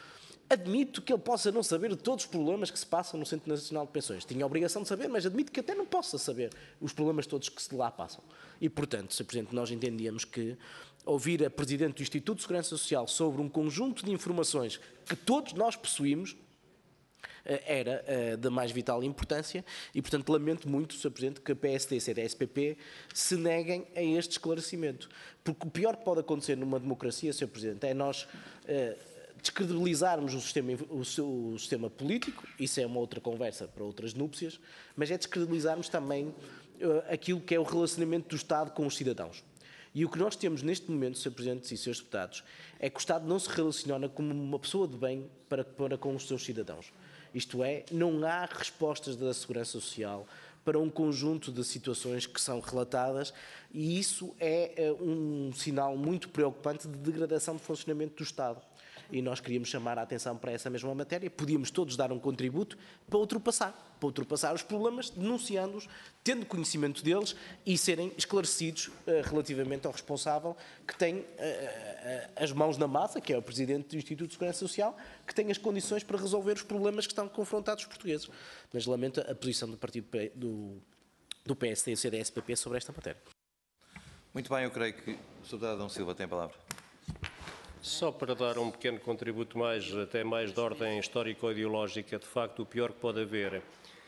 S8: Admito que ele possa não saber de todos os problemas que se passam no Centro Nacional de Pensões. Tinha a obrigação de saber, mas admito que até não possa saber os problemas todos que se lá passam. E, portanto, Sr. Presidente, nós entendíamos que ouvir a Presidente do Instituto de Segurança Social sobre um conjunto de informações que todos nós possuímos era da mais vital importância e, portanto, lamento muito, Sr. Presidente, que a PSD e a CDS-PP se neguem a este esclarecimento. Porque o pior que pode acontecer numa democracia, Sr. Presidente, é nós descredibilizarmos o sistema político, isso é uma outra conversa para outras núpcias, mas é descredibilizarmos também aquilo que é o relacionamento do Estado com os cidadãos. E o que nós temos neste momento, Sr. Presidente e Srs. Deputados, é que o Estado não se relaciona como uma pessoa de bem para com os seus cidadãos. Isto é, não há respostas da Segurança Social para um conjunto de situações que são relatadas e isso é um sinal muito preocupante de degradação do funcionamento do Estado. E nós queríamos chamar a atenção para essa mesma matéria, podíamos todos dar um contributo para ultrapassar os problemas, denunciando-os, tendo conhecimento deles e serem esclarecidos relativamente ao responsável que tem as mãos na massa, que é o Presidente do Instituto de Segurança Social, que tem as condições para resolver os problemas que estão confrontados os portugueses. Mas lamento a posição do partido do PSD e do CDS-PP sobre esta matéria.
S1: Muito bem, eu creio que o Sr. Deputado Adão Silva tem a palavra.
S10: Só para dar um pequeno contributo até mais de ordem histórico-ideológica, de facto, o pior que pode haver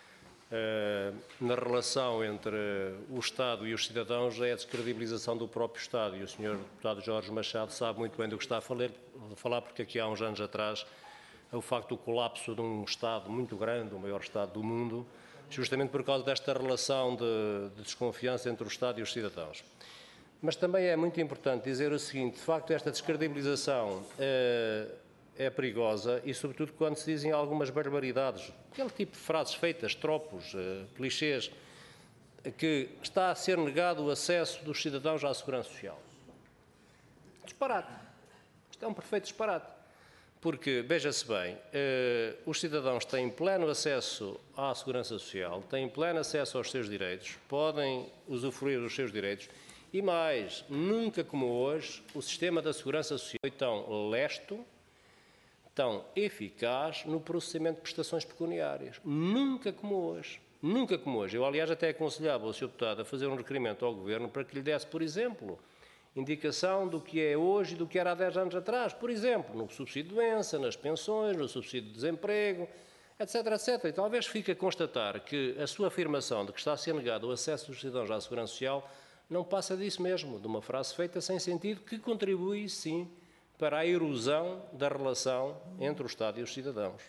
S10: na relação entre o Estado e os cidadãos é a descredibilização do próprio Estado. E o Sr. Deputado Jorge Machado sabe muito bem do que está a falar, porque aqui há uns anos atrás, o facto do colapso de um Estado muito grande, o maior Estado do mundo, justamente por causa desta relação de desconfiança entre o Estado e os cidadãos. Mas também é muito importante dizer o seguinte, de facto esta descredibilização é perigosa e sobretudo quando se dizem algumas barbaridades, aquele tipo de frases feitas, tropos, clichês, que está a ser negado o acesso dos cidadãos à Segurança Social. Disparate. Isto é um perfeito disparate. Porque, veja-se bem, os cidadãos têm pleno acesso à Segurança Social, têm pleno acesso aos seus direitos, podem usufruir dos seus direitos. E mais, nunca como hoje, o sistema da Segurança Social foi tão lesto, tão eficaz no processamento de prestações pecuniárias. Nunca como hoje. Nunca como hoje. Eu, aliás, até aconselhava o Sr. Deputado a fazer um requerimento ao Governo para que lhe desse, por exemplo, indicação do que é hoje e do que era há 10 anos atrás. Por exemplo, no subsídio de doença, nas pensões, no subsídio de desemprego, etc, etc. E talvez fique a constatar que a sua afirmação de que está a ser negado o acesso dos cidadãos à Segurança Social não passa disso mesmo, de uma frase feita sem sentido que contribui, sim, para a erosão da relação entre o Estado e os cidadãos.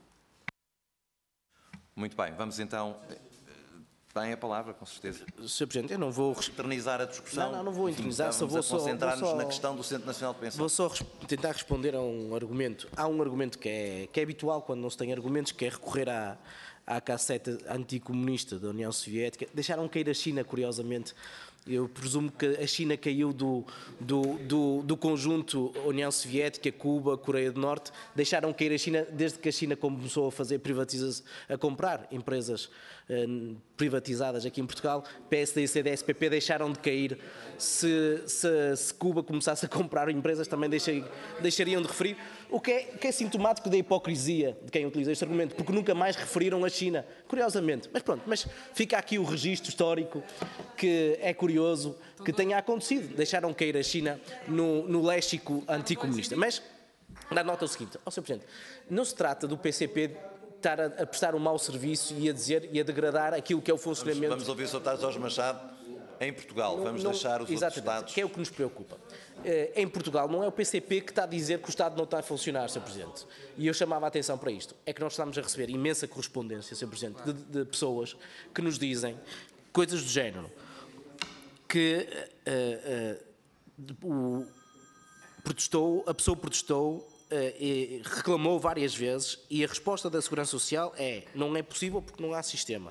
S1: Muito bem, vamos então... Tem a palavra, com certeza.
S8: Sr. Presidente, eu não vou...
S1: Eternizar a discussão.
S8: Não vou eternizar, só vou
S1: concentrar-nos na questão do Centro Nacional de Pensões.
S8: Vou só tentar responder a um argumento. Há um argumento que é habitual quando não se tem argumentos, que é recorrer à cassete anticomunista da União Soviética. Deixaram cair a China, curiosamente. Eu presumo que a China caiu do conjunto União Soviética, Cuba, Coreia do Norte. Deixaram cair a China desde que a China começou a fazer a comprar empresas privatizadas aqui em Portugal. PSD e CDS-PP deixaram de cair. Se Cuba começasse a comprar empresas, também deixariam de referir. O que é sintomático da hipocrisia de quem utiliza este argumento, porque nunca mais referiram a China, curiosamente. Mas pronto, mas fica aqui o registro histórico que é curioso que tenha acontecido. Deixaram cair a China no léxico anticomunista. Mas dá nota o seguinte, Sr. Presidente, não se trata do PCP estar a prestar um mau serviço e a dizer e a degradar aquilo que é o funcionamento...
S1: Vamos ouvir o Sr. Deputado Jorge Machado em Portugal. Vamos deixar os outros Estados...
S8: que é o que nos preocupa. Em Portugal não é o PCP que está a dizer que o Estado não está a funcionar, Sr. Presidente. E eu chamava a atenção para isto. É que nós estamos a receber imensa correspondência, Sr. Presidente, de pessoas que nos dizem coisas do género. Que a pessoa protestou e reclamou várias vezes e a resposta da Segurança Social não é possível porque não há sistema.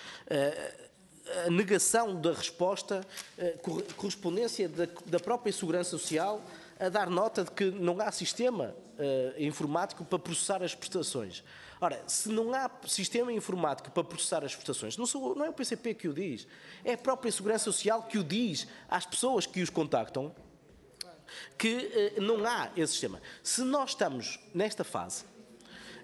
S8: A negação da resposta, correspondência da própria Segurança Social a dar nota de que não há sistema informático para processar as prestações. Ora, se não há sistema informático para processar as prestações, não é o PCP que o diz, é a própria Segurança Social que o diz às pessoas que os contactam que não há esse sistema. Se nós estamos nesta fase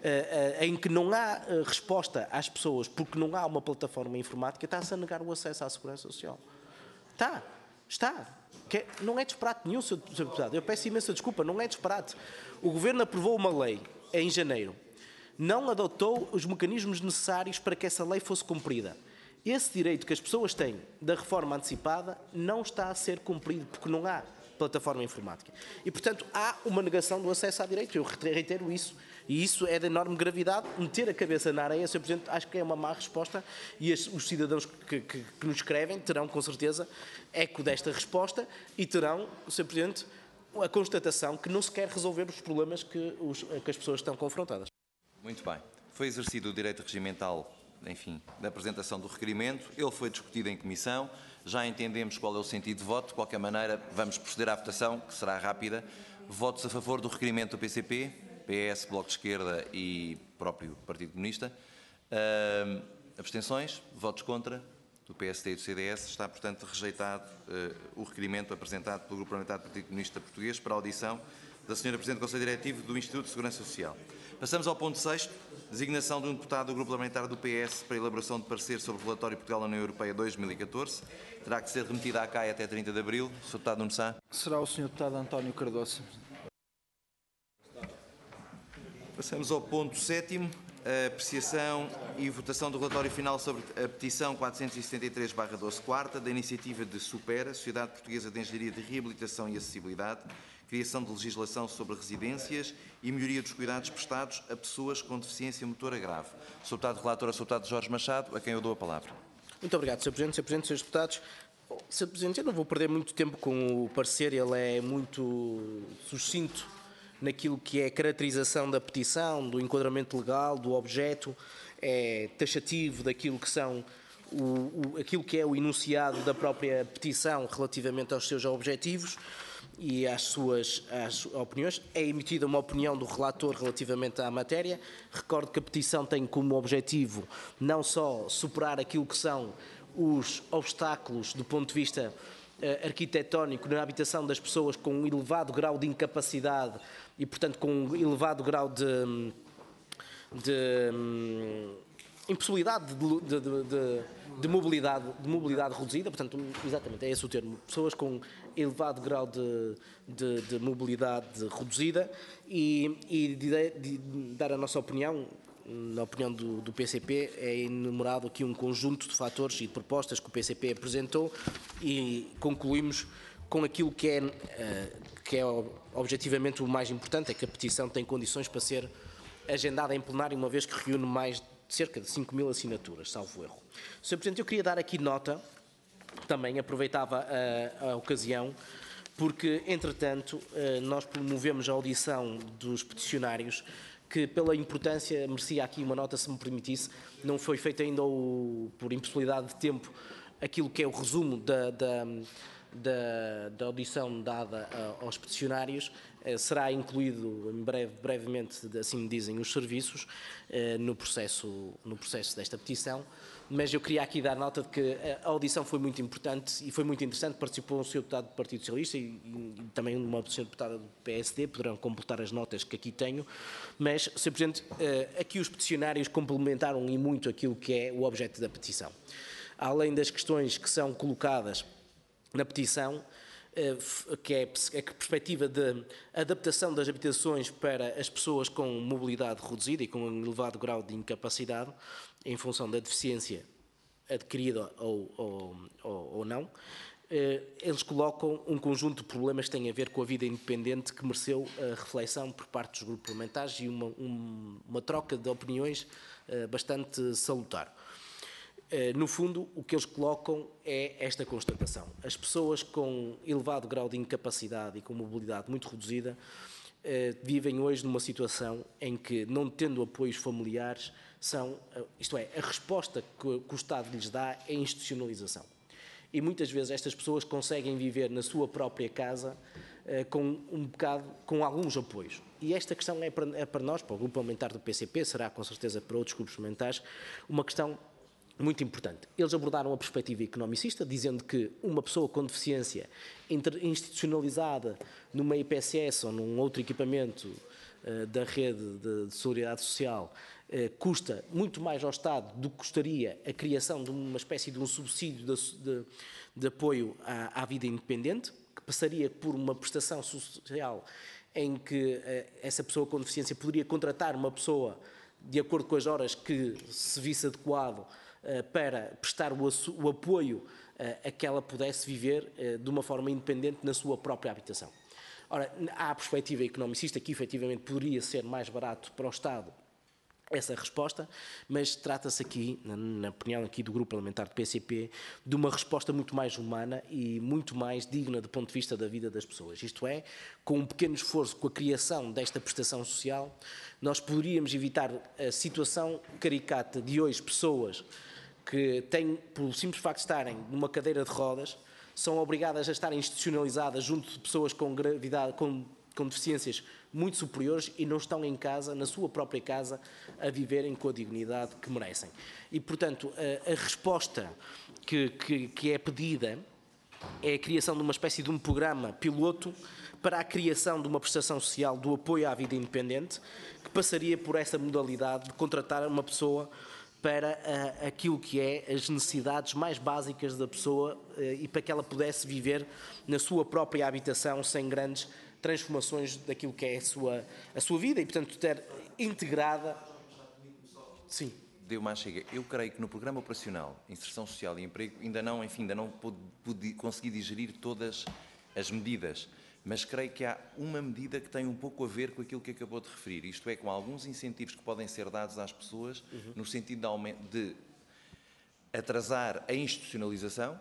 S8: em que não há resposta às pessoas porque não há uma plataforma informática, está-se a negar o acesso à segurança social. Está. Não é disparate nenhum, Sr. Deputado. Eu peço imensa desculpa, não é disparate. O Governo aprovou uma lei em janeiro. Não adotou os mecanismos necessários para que essa lei fosse cumprida. Esse direito que as pessoas têm da reforma antecipada não está a ser cumprido porque não há plataforma informática. E, portanto, há uma negação do acesso a direito. Eu reitero isso. E isso é de enorme gravidade. Meter a cabeça na areia, Sr. Presidente, acho que é uma má resposta e os cidadãos que nos escrevem terão, com certeza, eco desta resposta e terão, Sr. Presidente, a constatação que não se quer resolver os problemas que as pessoas estão confrontadas.
S1: Muito bem. Foi exercido o direito regimental, enfim, da apresentação do requerimento. Ele foi discutido em comissão. Já entendemos qual é o sentido de voto. De qualquer maneira, vamos proceder à votação, que será rápida. Votos a favor do requerimento do PCP, PS, Bloco de Esquerda e próprio Partido Comunista. Abstenções? Votos contra? Do PSD e do CDS. Está, portanto, rejeitado o requerimento apresentado pelo Grupo Parlamentar do Partido Comunista Português para a audição da Sra. Presidente do Conselho Diretivo do Instituto de Segurança Social. Passamos ao ponto 6º, designação de um deputado do Grupo Parlamentar do PS para a elaboração de parecer sobre o relatório Portugal na União Europeia 2014. Terá que ser remetida à CAI até 30 de abril. Sr. Deputado Nuno Sá.
S7: Será o Sr. Deputado António Cardoso.
S1: Passamos ao ponto 7º, a apreciação e votação do relatório final sobre a petição 473/12 quarta da iniciativa de Supera, Sociedade Portuguesa de Engenharia de Reabilitação e Acessibilidade, criação de legislação sobre residências e melhoria dos cuidados prestados a pessoas com deficiência motora grave. Sr. Deputado Relator, Sr. Deputado Jorge Machado, a quem eu dou a palavra.
S8: Muito obrigado, Sr. Presidente, Sr. Presidente, Srs. Deputados. Sr. Presidente, eu não vou perder muito tempo com o parecer, ele é muito sucinto naquilo que é a caracterização da petição, do enquadramento legal, do objeto, é taxativo daquilo que são aquilo que é o enunciado da própria petição relativamente aos seus objetivos e às suas opiniões. É emitida uma opinião do relator relativamente à matéria. Recordo que a petição tem como objetivo não só superar aquilo que são os obstáculos do ponto de vista arquitetónico na habitação das pessoas com um elevado grau de incapacidade e, portanto, com um elevado grau de impossibilidade de mobilidade reduzida, portanto, exatamente, é esse o termo, pessoas com elevado grau de mobilidade reduzida e de dar a nossa opinião. Na opinião do PCP, é enumerado aqui um conjunto de fatores e de propostas que o PCP apresentou e concluímos com aquilo que é objetivamente o mais importante, é que a petição tem condições para ser agendada em plenário, uma vez que reúne mais de cerca de 5.000 assinaturas, salvo erro. Sr. Presidente, eu queria dar aqui nota, também aproveitava a ocasião, porque, entretanto, nós promovemos a audição dos peticionários, que pela importância merecia aqui uma nota, se me permitisse. Não foi feito ainda por impossibilidade de tempo aquilo que é o resumo da audição dada aos peticionários. Será incluído em brevemente, assim me dizem, os serviços no processo desta petição. Mas eu queria aqui dar nota de que a audição foi muito importante e foi muito interessante. Participou um Sr. Deputado do Partido Socialista e também uma Sra. Deputada do PSD, poderão completar as notas que aqui tenho. Mas, Sr. Presidente, aqui os peticionários complementaram e muito aquilo que é o objeto da petição. Além das questões que são colocadas na petição, que é a perspectiva de adaptação das habitações para as pessoas com mobilidade reduzida e com um elevado grau de incapacidade, em função da deficiência adquirida ou não, eles colocam um conjunto de problemas que têm a ver com a vida independente que mereceu a reflexão por parte dos grupos parlamentares e uma troca de opiniões bastante salutar. No fundo, o que eles colocam é esta constatação. As pessoas com elevado grau de incapacidade e com mobilidade muito reduzida vivem hoje numa situação em que, não tendo apoios familiares, a resposta que o Estado lhes dá é a institucionalização. E muitas vezes estas pessoas conseguem viver na sua própria casa com alguns apoios. E esta questão é para nós, para o Grupo Parlamentar do PCP, será com certeza para outros grupos parlamentares, uma questão muito importante. Eles abordaram a perspectiva economicista, dizendo que uma pessoa com deficiência institucionalizada numa IPSS ou num outro equipamento da rede de solidariedade social custa muito mais ao Estado do que custaria a criação de uma espécie de um subsídio de apoio à vida independente, que passaria por uma prestação social em que essa pessoa com deficiência poderia contratar uma pessoa de acordo com as horas que se visse adequado para prestar o apoio a que ela pudesse viver de uma forma independente na sua própria habitação. Ora, há a perspectiva economicista que efetivamente poderia ser mais barato para o Estado essa resposta, mas trata-se aqui, na opinião aqui do Grupo Parlamentar do PCP, de uma resposta muito mais humana e muito mais digna do ponto de vista da vida das pessoas. Isto é, com um pequeno esforço, com a criação desta prestação social, nós poderíamos evitar a situação caricata de hoje pessoas que têm, pelo simples facto de estarem numa cadeira de rodas, são obrigadas a estarem institucionalizadas junto de pessoas com gravidade, com deficiências muito superiores e não estão em casa, na sua própria casa, a viverem com a dignidade que merecem. E, portanto, a resposta que é pedida é a criação de uma espécie de um programa piloto para a criação de uma prestação social do apoio à vida independente, que passaria por essa modalidade de contratar uma pessoa para aquilo que é as necessidades mais básicas da pessoa e para que ela pudesse viver na sua própria habitação sem grandes transformações daquilo que é a sua vida e, portanto, ter integrada... Sim.
S1: Deu mais chega. Eu creio que no Programa Operacional Inserção Social e Emprego ainda não pude conseguir digerir todas as medidas, mas creio que há uma medida que tem um pouco a ver com aquilo que acabou de referir, isto é, com alguns incentivos que podem ser dados às pessoas no sentido de atrasar a institucionalização,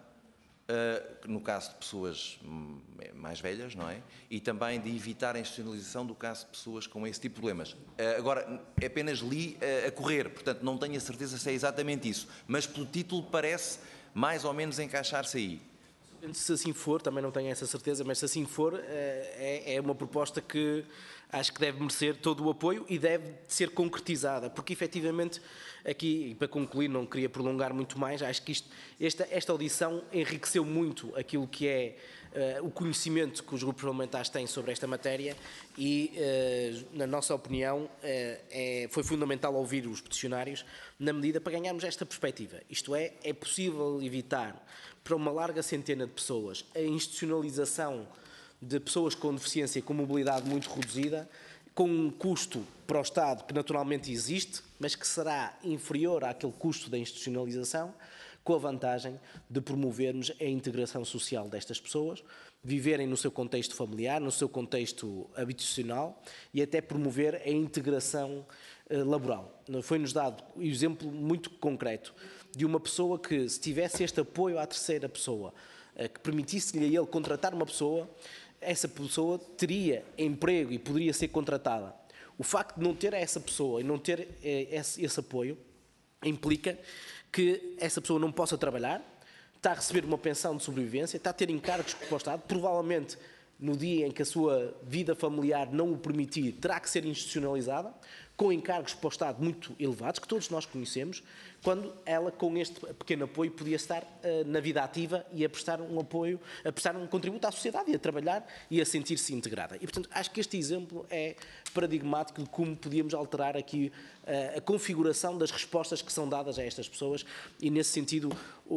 S1: no caso de pessoas mais velhas, não é? E também de evitar a institucionalização do caso de pessoas com esse tipo de problemas. Agora, apenas li a correr, portanto não tenho a certeza se é exatamente isso, mas pelo título parece mais ou menos encaixar-se aí.
S8: Se assim for, também não tenho essa certeza, mas se assim for, é uma proposta que acho que deve merecer todo o apoio e deve ser concretizada, porque efetivamente, aqui, e para concluir, não queria prolongar muito mais, acho que esta audição enriqueceu muito aquilo que é o conhecimento que os grupos parlamentares têm sobre esta matéria e, na nossa opinião, foi fundamental ouvir os peticionários na medida para ganharmos esta perspectiva. Isto é possível evitar para uma larga centena de pessoas a institucionalização de pessoas com deficiência com mobilidade muito reduzida, com um custo para o Estado que naturalmente existe, mas que será inferior àquele custo da institucionalização, com a vantagem de promovermos a integração social destas pessoas, viverem no seu contexto familiar, no seu contexto habitacional e até promover a integração laboral. Foi-nos dado um exemplo muito concreto de uma pessoa que, se tivesse este apoio à terceira pessoa, que permitisse-lhe a ele contratar uma pessoa, essa pessoa teria emprego e poderia ser contratada. O facto de não ter essa pessoa e não ter esse apoio implica que essa pessoa não possa trabalhar, está a receber uma pensão de sobrevivência, está a ter encargos para o Estado, provavelmente no dia em que a sua vida familiar não o permitir, terá que ser institucionalizada, com encargos para o Estado muito elevados, que todos nós conhecemos, quando ela, com este pequeno apoio, podia estar na vida ativa e a prestar um apoio, a prestar um contributo à sociedade e a trabalhar e a sentir-se integrada. E, portanto, acho que este exemplo é paradigmático de como podíamos alterar aqui a configuração das respostas que são dadas a estas pessoas e, nesse sentido,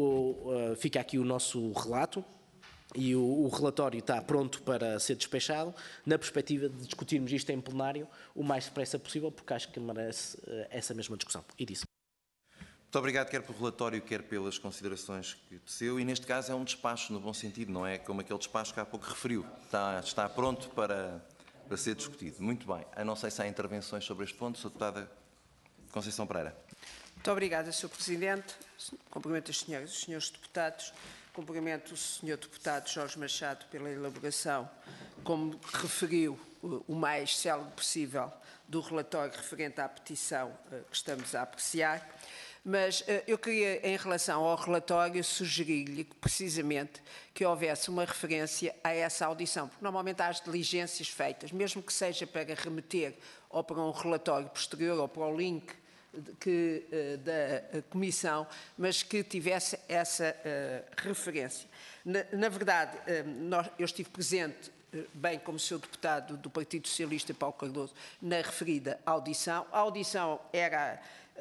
S8: fica aqui o nosso relato. E o relatório está pronto para ser despachado, na perspectiva de discutirmos isto em plenário o mais depressa possível, porque acho que merece essa mesma discussão. E disse.
S1: Muito obrigado, quer pelo relatório, quer pelas considerações que teceu. E neste caso é um despacho, no bom sentido, não é como aquele despacho que há pouco referiu. Está pronto para ser discutido. Muito bem. Eu não sei se há intervenções sobre este ponto. Sra. Deputada Conceição Pereira.
S3: Muito obrigada, Sr. Presidente. Cumprimento as senhoras e os senhores deputados. Cumprimento o Sr. Deputado Jorge Machado pela elaboração, como referiu, o mais célebre possível do relatório referente à petição que estamos a apreciar. Mas eu queria, em relação ao relatório, sugerir-lhe precisamente que houvesse uma referência a essa audição, porque normalmente há as diligências feitas, mesmo que seja para remeter ou para um relatório posterior ou para o link da Comissão, mas que tivesse essa referência. Na verdade, eu estive presente bem como o Sr. Deputado do Partido Socialista, Paulo Cardoso, na referida audição. A audição era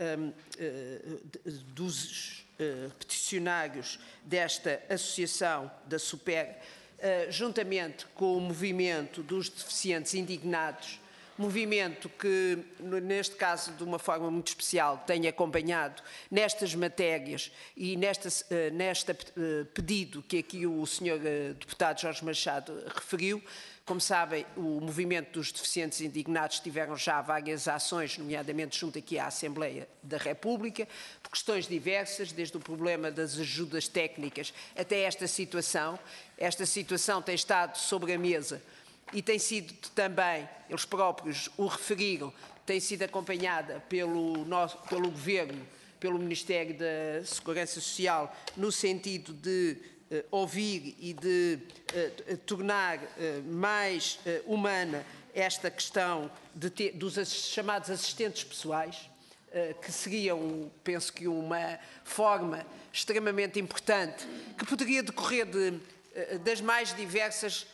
S3: dos peticionários desta associação da SUPER, juntamente com o movimento dos deficientes indignados, movimento que, neste caso, de uma forma muito especial, tem acompanhado nestas matérias e neste pedido que aqui o Sr. Deputado Jorge Machado referiu. Como sabem, o movimento dos deficientes indignados tiveram já várias ações, nomeadamente junto aqui à Assembleia da República, por questões diversas, desde o problema das ajudas técnicas até esta situação. Esta situação tem estado sobre a mesa e tem sido também, eles próprios o referiram, tem sido acompanhada pelo Governo, pelo Ministério da Segurança Social, no sentido de ouvir e de tornar mais humana esta questão dos chamados assistentes pessoais, que seriam, penso que, uma forma extremamente importante, que poderia decorrer das mais diversas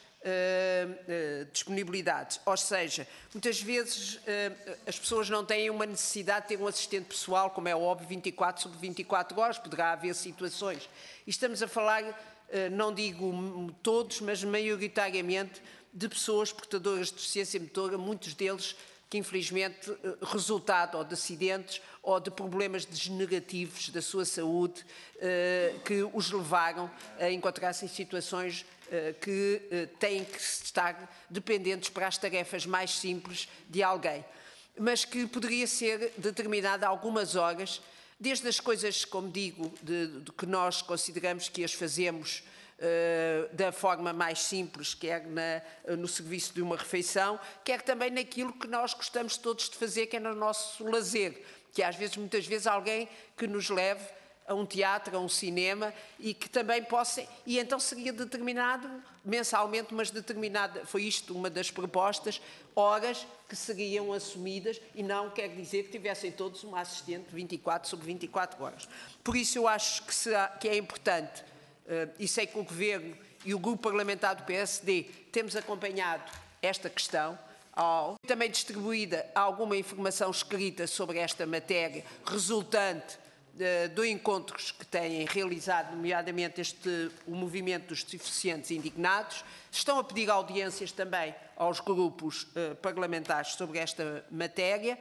S3: disponibilidades. Ou seja, muitas vezes as pessoas não têm uma necessidade de ter um assistente pessoal, como é óbvio, 24 sobre 24 horas, poderá haver situações. E estamos a falar, não digo todos, mas maioritariamente, de pessoas portadoras de deficiência motora, muitos deles que infelizmente resultado ou de acidentes ou de problemas degenerativos da sua saúde que os levaram a encontrar-se em situações que têm que estar dependentes para as tarefas mais simples de alguém, mas que poderia ser determinada a algumas horas, desde as coisas, como digo, de que nós consideramos que as fazemos da forma mais simples, quer no serviço de uma refeição, quer também naquilo que nós gostamos todos de fazer, que é no nosso lazer, que às vezes, muitas vezes, alguém que nos leve a um teatro, a um cinema, e que também possa, e então seria determinado mensalmente, mas determinada, foi isto uma das propostas, horas que seriam assumidas, e não quer dizer que tivessem todos uma assistente 24 sobre 24 horas. Por isso eu acho que é importante, e sei que o Governo e o Grupo Parlamentar do PSD temos acompanhado esta questão, também distribuída alguma informação escrita sobre esta matéria, resultante de encontros que têm realizado, nomeadamente o movimento dos deficientes indignados. Estão a pedir audiências também aos grupos parlamentares sobre esta matéria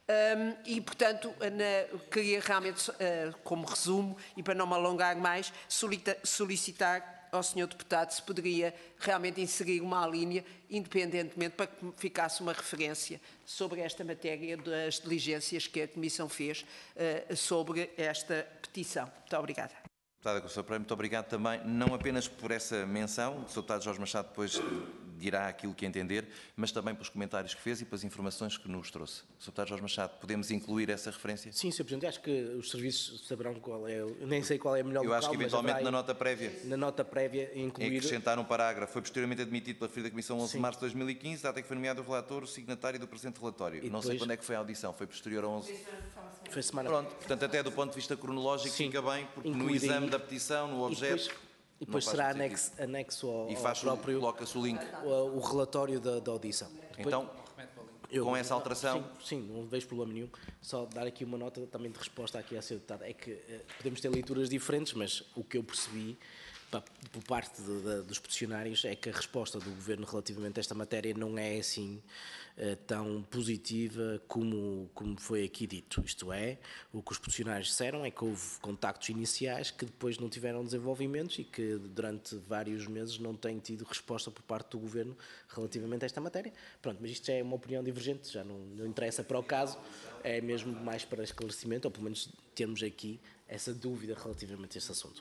S3: e, portanto, queria realmente, como resumo, e para não me alongar mais, solicitar ao Sr. Deputado se poderia realmente inserir uma linha, independentemente, para que ficasse uma referência sobre esta matéria das diligências que a Comissão fez sobre esta petição. Muito obrigada.
S1: Deputada Conselheira Pereira, muito obrigado também, não apenas por essa menção, o Sr. Deputado Jorge Machado depois dirá aquilo que entender, mas também pelos comentários que fez e pelas informações que nos trouxe. Sr. Deputado Jorge Machado, podemos incluir essa referência?
S8: Sim, Sr. Presidente, acho que os serviços saberão qual é, eu nem sei qual é a melhor
S1: local. Eu acho que eventualmente na nota prévia.
S8: Na nota prévia incluir...
S1: Acrescentar um parágrafo. Foi posteriormente admitido pela referida Comissão 11 de março de 2015, data que foi nomeado o relator, o signatário do presente relatório. Não sei quando é que foi a audição, foi posterior a 11...
S8: Foi semana...
S1: Pronto, portanto, até do ponto de vista cronológico fica bem, porque no exame da petição, no objeto...
S8: E depois será anexo ao próprio...
S1: coloca-se o link.
S8: O relatório da audição. Depois,
S1: então, com essa alteração...
S8: Sim, não vejo problema nenhum. Só dar aqui uma nota também de resposta aqui à Sra. Deputada. É que podemos ter leituras diferentes, mas o que eu percebi por parte dos peticionários é que a resposta do Governo relativamente a esta matéria não é assim tão positiva como foi aqui dito. Isto é, o que os peticionários disseram é que houve contactos iniciais que depois não tiveram desenvolvimentos e que durante vários meses não têm tido resposta por parte do Governo relativamente a esta matéria. Pronto, mas isto já é uma opinião divergente, já não interessa para o caso, é mesmo mais para esclarecimento, ou pelo menos termos aqui essa dúvida relativamente a este assunto.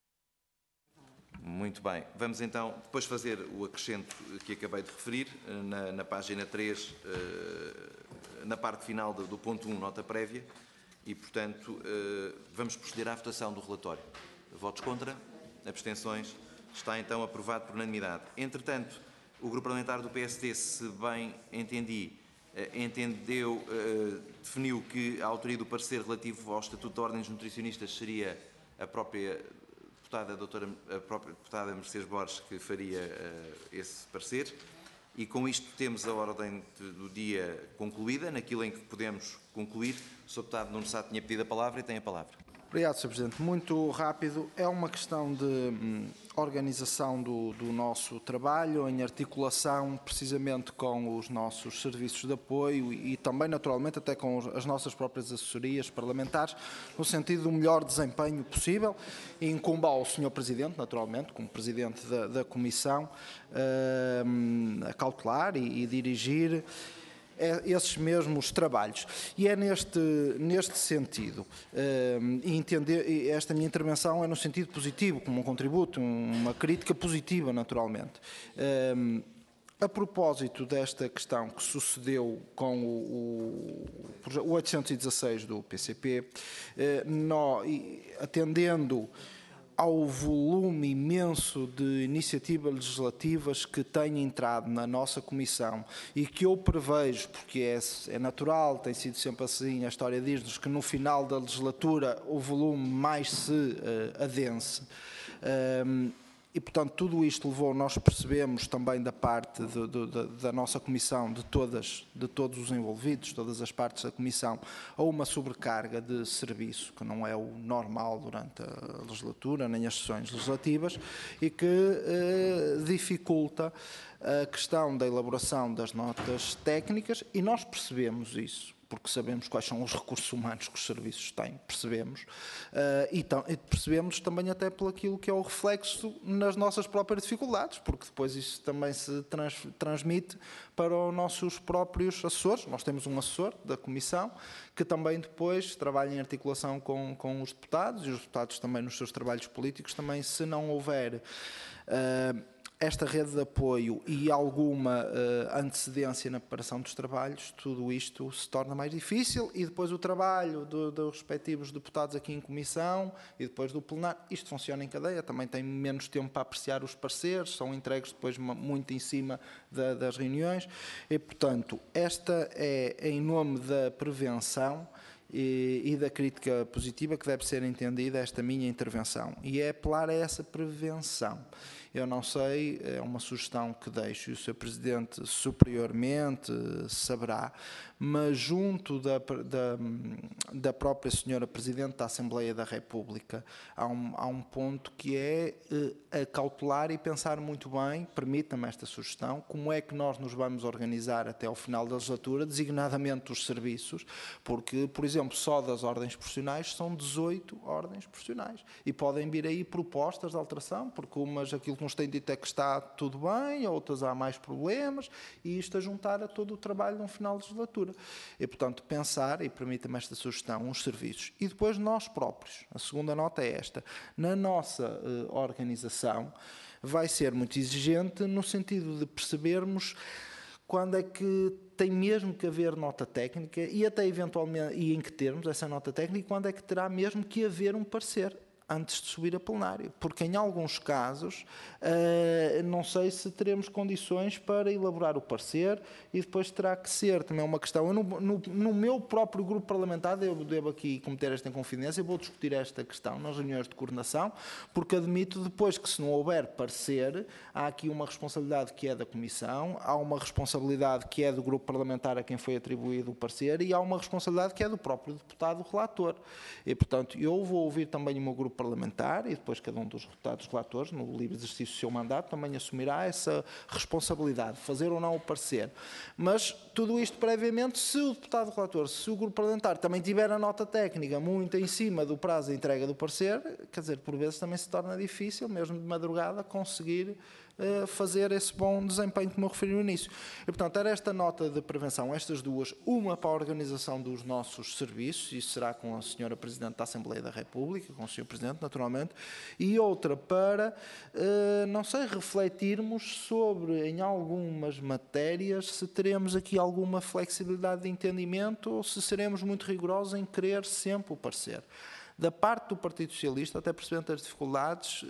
S1: Muito bem. Vamos então depois fazer o acrescento que acabei de referir, na página 3, na parte final do ponto 1, nota prévia, e, portanto, vamos proceder à votação do relatório. Votos contra? Abstenções? Está então aprovado por unanimidade. Entretanto, o Grupo Parlamentar do PSD, se bem entendi, definiu que a autoria do parecer relativo ao Estatuto de Ordens Nutricionistas seria a própria a própria deputada Mercedes Borges que faria esse parecer. E com isto temos a ordem do dia concluída, naquilo em que podemos concluir. O Sr. Deputado Nuno Sá tinha pedido a palavra e tem a palavra.
S7: Obrigado, Sr. Presidente. Muito rápido. É uma questão de organização do nosso trabalho, em articulação precisamente com os nossos serviços de apoio e também, naturalmente, até com as nossas próprias assessorias parlamentares, no sentido do melhor desempenho possível. E incumbe ao Sr. Presidente, naturalmente, como Presidente da Comissão, a cautelar e dirigir esses mesmos trabalhos. E é neste sentido, e entender, esta minha intervenção é no sentido positivo, como um contributo, uma crítica positiva, naturalmente. A propósito desta questão que sucedeu com o 816 do PCP, atendendo ao volume imenso de iniciativas legislativas que têm entrado na nossa Comissão e que eu prevejo, porque é natural, tem sido sempre assim, a história diz-nos que no final da legislatura o volume mais se adense. E, portanto, tudo isto levou, nós percebemos também da parte da nossa Comissão, de todos os envolvidos, todas as partes da Comissão, a uma sobrecarga de serviço, que não é o normal durante a legislatura, nem as sessões legislativas, e que dificulta a questão da elaboração das notas técnicas, e nós percebemos isso, porque sabemos quais são os recursos humanos que os serviços têm, percebemos, e percebemos também até pelo aquilo que é o reflexo nas nossas próprias dificuldades, porque depois isso também se transmite para os nossos próprios assessores. Nós temos um assessor da Comissão que também depois trabalha em articulação com os deputados, e os deputados também nos seus trabalhos políticos, também se não houver esta rede de apoio e alguma antecedência na preparação dos trabalhos, tudo isto se torna mais difícil, e depois o trabalho dos respectivos deputados aqui em comissão e depois do plenário, isto funciona em cadeia, também tem menos tempo para apreciar os pareceres, são entregues depois muito em cima das reuniões, e portanto esta é em nome da prevenção e da crítica positiva que deve ser entendida esta minha intervenção, e é apelar a essa prevenção. Eu não sei, é uma sugestão que deixo e o Sr. Presidente superiormente saberá, mas junto da própria Sra. Presidente da Assembleia da República há um ponto que é acautelar e pensar muito bem, permita-me esta sugestão, como é que nós nos vamos organizar até ao final da legislatura, designadamente os serviços, porque, por exemplo, só das ordens profissionais são 18 ordens profissionais e podem vir aí propostas de alteração, porque umas aquilo que nos têm dito é que está tudo bem, outras há mais problemas, e isto a juntar a todo o trabalho no final da legislatura. E, portanto, pensar, e permita-me esta sugestão, os serviços. E depois nós próprios. A segunda nota é esta. Na nossa organização vai ser muito exigente no sentido de percebermos quando é que tem mesmo que haver nota técnica e até eventualmente, e em que termos essa nota técnica, e quando é que terá mesmo que haver um parecer antes de subir a plenário, porque em alguns casos não sei se teremos condições para elaborar o parecer e depois terá que ser também uma questão. Eu no meu próprio grupo parlamentar, devo aqui cometer esta inconfidência, vou discutir esta questão nas reuniões de coordenação, porque admito depois que se não houver parecer, há aqui uma responsabilidade que é da Comissão, há uma responsabilidade que é do grupo parlamentar a quem foi atribuído o parecer e há uma responsabilidade que é do próprio deputado relator. E, portanto, eu vou ouvir também o meu grupo parlamentar e depois cada um dos deputados relatores, no livre exercício do seu mandato, também assumirá essa responsabilidade, fazer ou não o parecer. Mas tudo isto previamente, se o deputado relator, se o grupo parlamentar também tiver a nota técnica muito em cima do prazo de entrega do parecer, quer dizer, por vezes também se torna difícil, mesmo de madrugada, conseguir fazer esse bom desempenho que me referi no início. E, portanto, era esta nota de prevenção, estas duas, uma para a organização dos nossos serviços, isso será com a Sra. Presidente da Assembleia da República, com o Sr. Presidente, naturalmente, e outra para, não sei, refletirmos sobre, em algumas matérias, se teremos aqui alguma flexibilidade de entendimento ou se seremos muito rigorosos em querer sempre o parecer. Da parte do Partido Socialista, até percebendo as dificuldades,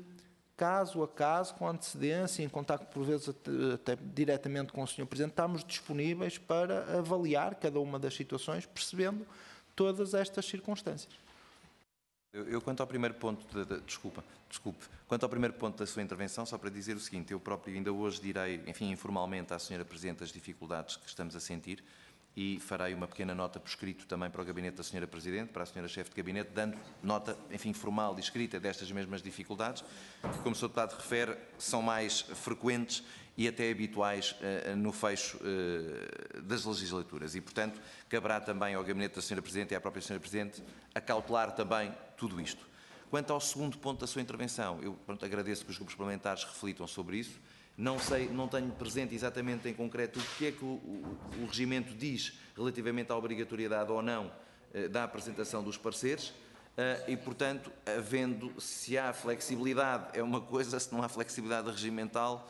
S7: caso a caso, com antecedência, em contacto por vezes até diretamente com o Sr. Presidente, estamos disponíveis para avaliar cada uma das situações, percebendo todas estas circunstâncias.
S1: Eu quanto ao primeiro ponto, desculpe, quanto ao primeiro ponto da sua intervenção, só para dizer o seguinte, eu próprio ainda hoje direi, enfim, informalmente à Sra. Presidente as dificuldades que estamos a sentir e farei uma pequena nota por escrito também para o gabinete da Sra. Presidente, para a Sra. Chefe de Gabinete, dando nota, enfim, formal e escrita destas mesmas dificuldades, que, como o Sr. Deputado refere, são mais frequentes e até habituais no fecho das legislaturas. E, portanto, caberá também ao gabinete da Sra. Presidente e à própria Sra. Presidente acautelar também tudo isto. Quanto ao segundo ponto da sua intervenção, eu agradeço que os grupos parlamentares reflitam sobre isso. Não sei, não tenho presente exatamente em concreto o que é que o regimento diz relativamente à obrigatoriedade ou não da apresentação dos pareceres e, portanto, se há flexibilidade é uma coisa, se não há flexibilidade regimental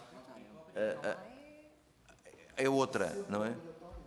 S1: é outra, não é?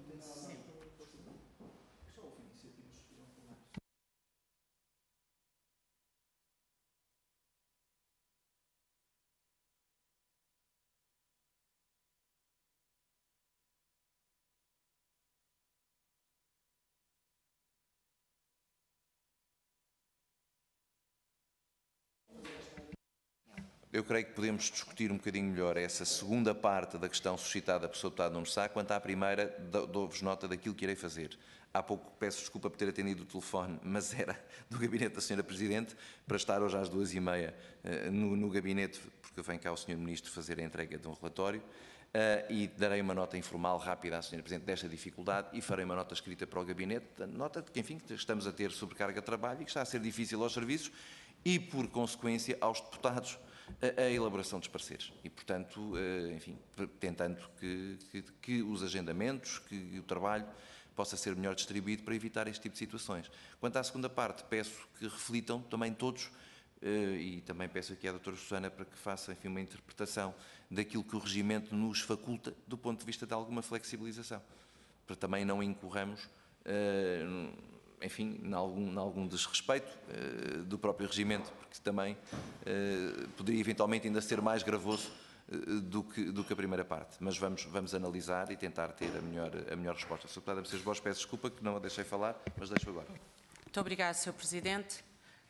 S1: Eu creio que podemos discutir um bocadinho melhor essa segunda parte da questão suscitada pelo Sr. Deputado Nuno Sá. Quanto à primeira, dou-vos nota daquilo que irei fazer. Há pouco peço desculpa por ter atendido o telefone, mas era do gabinete da Sra. Presidente, para estar hoje às 2h30 no gabinete, porque vem cá o Sr. Ministro fazer a entrega de um relatório, e darei uma nota informal rápida à Sra. Presidente desta dificuldade e farei uma nota escrita para o gabinete, nota de que, enfim, que estamos a ter sobrecarga de trabalho e que está a ser difícil aos serviços e, por consequência, aos deputados, a elaboração dos pareceres e, portanto, enfim, tentando que os agendamentos, que o trabalho possa ser melhor distribuído para evitar este tipo de situações. Quanto à segunda parte, peço que reflitam também todos e também peço aqui à doutora Susana para que faça, enfim, uma interpretação daquilo que o regimento nos faculta do ponto de vista de alguma flexibilização, para também não incorramos enfim, em algum desrespeito do próprio regimento, porque também poderia eventualmente ainda ser mais gravoso do que a primeira parte. Mas vamos analisar e tentar ter a melhor resposta. Sr. Deputado Abeceres Borges, peço desculpa que não a deixei falar, mas deixo agora.
S5: Muito obrigada, Sr. Presidente.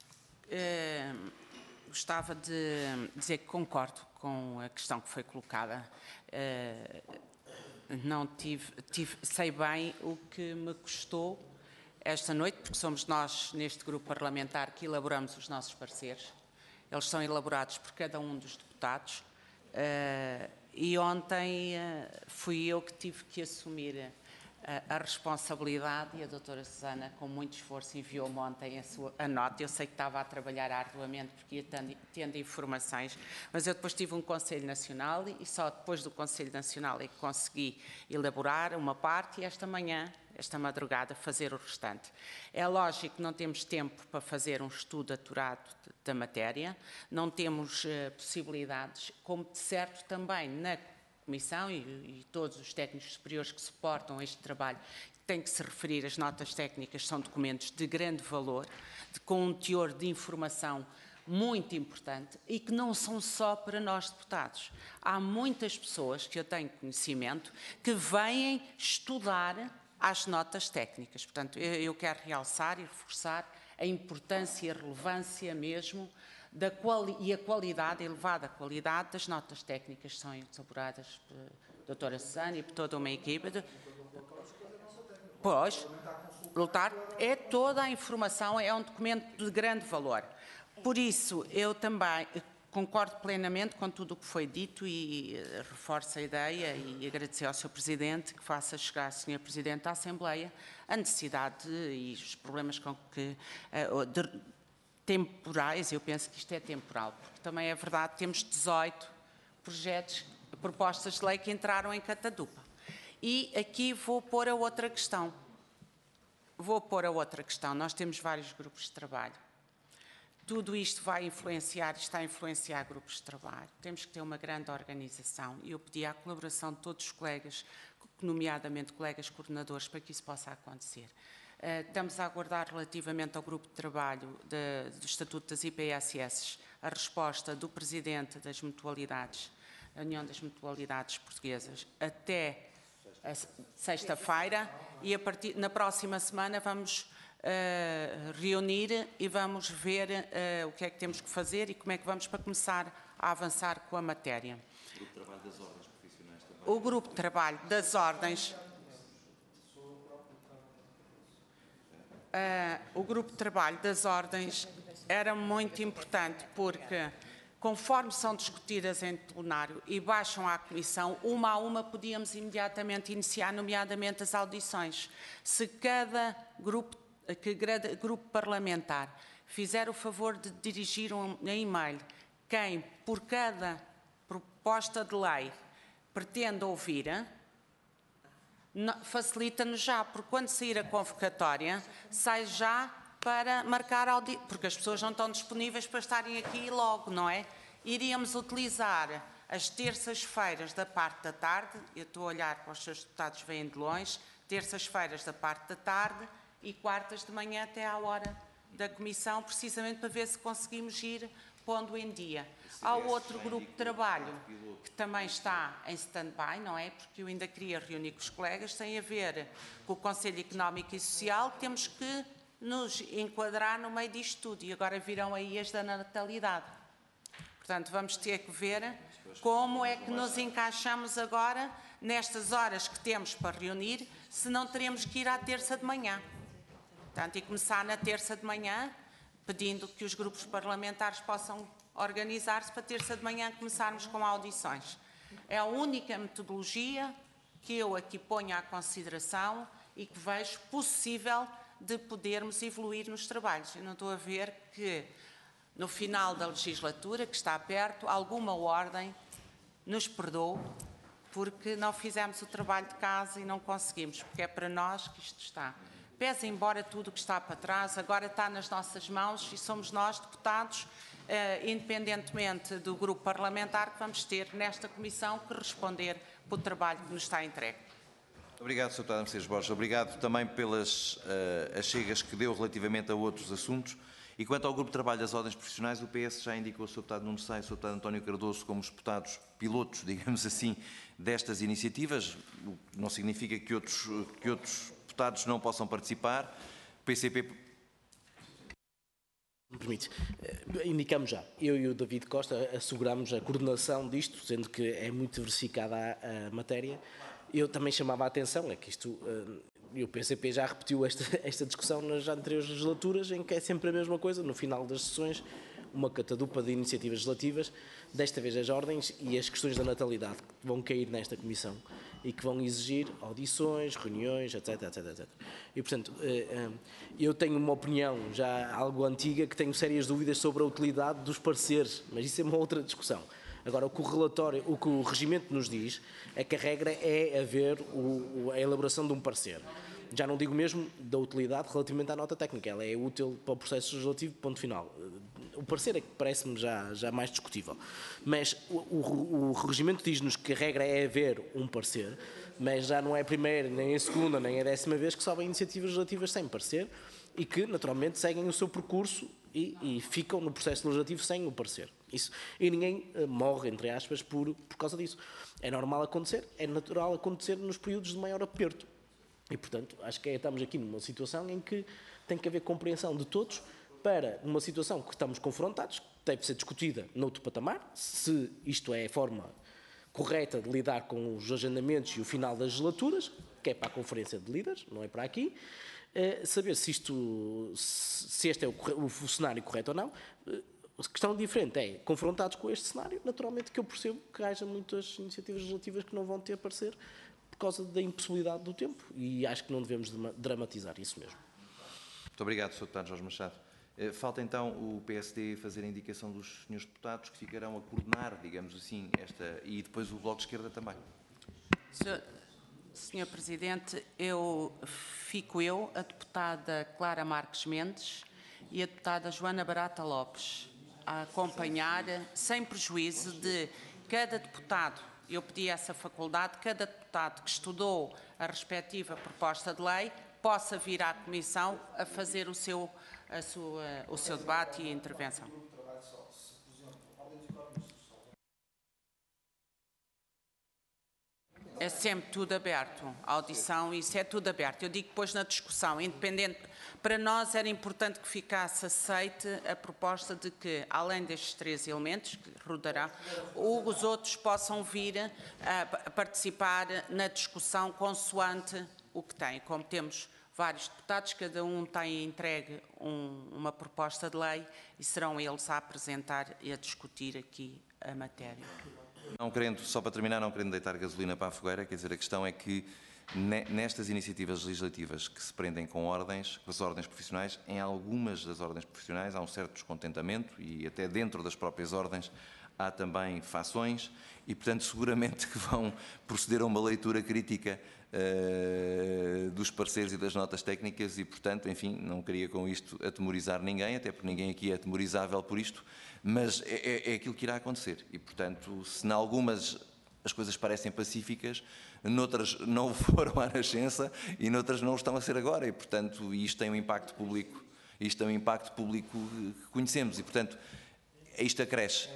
S5: Gostava de dizer que concordo com a questão que foi colocada. Não sei bem o que me custou esta noite, porque somos nós, neste grupo parlamentar, que elaboramos os nossos pareceres. Eles são elaborados por cada um dos deputados. E ontem fui eu que tive que assumir a responsabilidade e a doutora Susana, com muito esforço, enviou-me ontem a nota. Eu sei que estava a trabalhar arduamente porque ia tendo informações, mas eu depois tive um Conselho Nacional e só depois do Conselho Nacional é que consegui elaborar uma parte e esta madrugada, fazer o restante. É lógico que não temos tempo para fazer um estudo aturado da matéria, não temos possibilidades, como de certo também na Comissão e todos os técnicos superiores que suportam este trabalho têm que se referir, as notas técnicas são documentos de grande valor, com um teor de informação muito importante e que não são só para nós deputados. Há muitas pessoas que eu tenho conhecimento que vêm estudar as notas técnicas. Portanto, eu quero realçar e reforçar a importância e a relevância mesmo e a qualidade, a elevada qualidade das notas técnicas que são elaboradas pela doutora Susana e por toda uma equipa. Pois, lutar é toda a informação, é um documento de grande valor. Por isso, eu também concordo plenamente com tudo o que foi dito e reforço a ideia e agradecer ao Sr. Presidente que faça chegar à Sra. Presidente da Assembleia a necessidade e os problemas com que temporais, eu penso que isto é temporal, porque também é verdade que temos 18 propostas de lei que entraram em catadupa. E aqui vou pôr a outra questão. Nós temos vários grupos de trabalho. Tudo isto vai influenciar, está a influenciar grupos de trabalho. Temos que ter uma grande organização e eu pedi a colaboração de todos os colegas, nomeadamente colegas coordenadores, para que isso possa acontecer. Estamos a aguardar relativamente ao grupo de trabalho do Estatuto das IPSS a resposta do Presidente das Mutualidades, a União das Mutualidades Portuguesas, até sexta-feira e na próxima semana vamos reunir e vamos ver o que é que temos que fazer e como é que vamos para começar a avançar com a matéria.
S1: O grupo de trabalho das ordens profissionais também.
S5: O grupo de trabalho das ordens... o grupo de trabalho das ordens era muito importante porque, conforme são discutidas em plenário e baixam à Comissão, uma a uma podíamos imediatamente iniciar, nomeadamente as audições. Se cada grupo parlamentar fizer o favor de dirigir um e-mail quem, por cada proposta de lei, pretende ouvir, facilita-nos já, porque quando sair a convocatória, sai já para marcar audiência, porque as pessoas não estão disponíveis para estarem aqui logo, não é? Iríamos utilizar as terças-feiras da parte da tarde, eu estou a olhar para os seus deputados, vêm de longe, terças-feiras da parte da tarde e quartas de manhã até à hora da Comissão, precisamente para ver se conseguimos ir pondo em dia. Há outro grupo de trabalho que também está em stand-by, não é? Porque eu ainda queria reunir com os colegas, tem a ver com o Conselho Económico e Social, temos que nos enquadrar no meio disto tudo e agora virão aí as da natalidade. Portanto, vamos ter que ver como é que nos encaixamos agora nestas horas que temos para reunir, se não teremos que ir à terça de manhã. Portanto, e começar na terça de manhã, pedindo que os grupos parlamentares possam organizar-se para terça de manhã começarmos com audições. É a única metodologia que eu aqui ponho à consideração e que vejo possível de podermos evoluir nos trabalhos. Eu não estou a ver que no final da legislatura, que está perto, alguma ordem nos perdoe porque não fizemos o trabalho de casa e não conseguimos, porque é para nós que isto está. Pese embora tudo o que está para trás, agora está nas nossas mãos e somos nós, deputados, independentemente do grupo parlamentar, que vamos ter nesta comissão que responder pelo trabalho que nos está entregue.
S1: Obrigado, Sr. Deputado Mercedes Borges. Obrigado também pelas achegas que deu relativamente a outros assuntos. E quanto ao grupo de trabalho das ordens profissionais, o PS já indicou o Sr. Deputado Nuno Sainz e o Sr. Deputado António Cardoso como os deputados pilotos, digamos assim, destas iniciativas. O que não significa que outros deputados não possam participar. O PCP...
S8: Me permite, indicamos já, eu e o David Costa asseguramos a coordenação disto, sendo que é muito diversificada a matéria. Eu também chamava a atenção, é que isto, e o PCP já repetiu esta discussão nas anteriores legislaturas, em que é sempre a mesma coisa, no final das sessões, uma catadupa de iniciativas legislativas, desta vez as ordens e as questões da natalidade, que vão cair nesta comissão e que vão exigir audições, reuniões, etc, etc, etc. E, portanto, eu tenho uma opinião já algo antiga, que tenho sérias dúvidas sobre a utilidade dos pareceres, mas isso é uma outra discussão. Agora, o que o relatório, o que o regimento nos diz é que a regra é haver a elaboração de um parecer. Já não digo mesmo da utilidade relativamente à nota técnica, ela é útil para o processo legislativo, ponto final. O parecer é que parece-me já mais discutível. Mas o regimento diz-nos que a regra é haver um parecer, mas já não é a primeira, nem a segunda, nem a 10ª vez que sobem iniciativas legislativas sem parecer e que, naturalmente, seguem o seu percurso e ficam no processo legislativo sem o parecer. Isso. E ninguém morre, entre aspas, por causa disso. É normal acontecer, é natural acontecer nos períodos de maior aperto. E, portanto, acho que estamos aqui numa situação em que tem que haver compreensão de todos para uma situação que estamos confrontados, que deve ser discutida noutro patamar, se isto é a forma correta de lidar com os agendamentos e o final das legislaturas, que é para a Conferência de Líderes, não é para aqui, saber se este é o cenário correto ou não. A questão diferente é, confrontados com este cenário, naturalmente que eu percebo que haja muitas iniciativas legislativas que não vão ter parecer por causa da impossibilidade do tempo e acho que não devemos dramatizar isso mesmo.
S1: Muito obrigado, Sr. Deputado Jorge Machado. Falta então o PSD fazer a indicação dos senhores deputados que ficarão a coordenar, digamos assim, e depois o Bloco de Esquerda também.
S5: Senhor Presidente, fico eu, a deputada Clara Marques Mendes e a deputada Joana Barata Lopes a acompanhar, sem prejuízo de cada deputado, eu pedi essa faculdade, cada deputado que estudou a respectiva proposta de lei possa vir à Comissão a fazer o seu debate e a intervenção. É sempre tudo aberto. A audição, isso é tudo aberto. Eu digo depois na discussão, independente. Para nós era importante que ficasse aceite a proposta de que, além destes 3 elementos, que rodará, os outros possam vir a participar na discussão consoante o que têm. Como temos vários deputados, cada um tem entregue uma proposta de lei e serão eles a apresentar e a discutir aqui a matéria.
S1: Não querendo, só para terminar, não querendo deitar gasolina para a fogueira, quer dizer, a questão é que nestas iniciativas legislativas que se prendem com ordens, com as ordens profissionais, em algumas das ordens profissionais há um certo descontentamento e até dentro das próprias ordens há também fações e, portanto, seguramente que vão proceder a uma leitura crítica dos pareceres e das notas técnicas e, portanto, enfim, não queria com isto atemorizar ninguém, até porque ninguém aqui é atemorizável por isto, mas é aquilo que irá acontecer e, portanto, se em algumas as coisas parecem pacíficas, noutras não foram à nascença e noutras não estão a ser agora e, portanto, isto tem um impacto público, isto tem um impacto público que conhecemos e, portanto, isto acresce.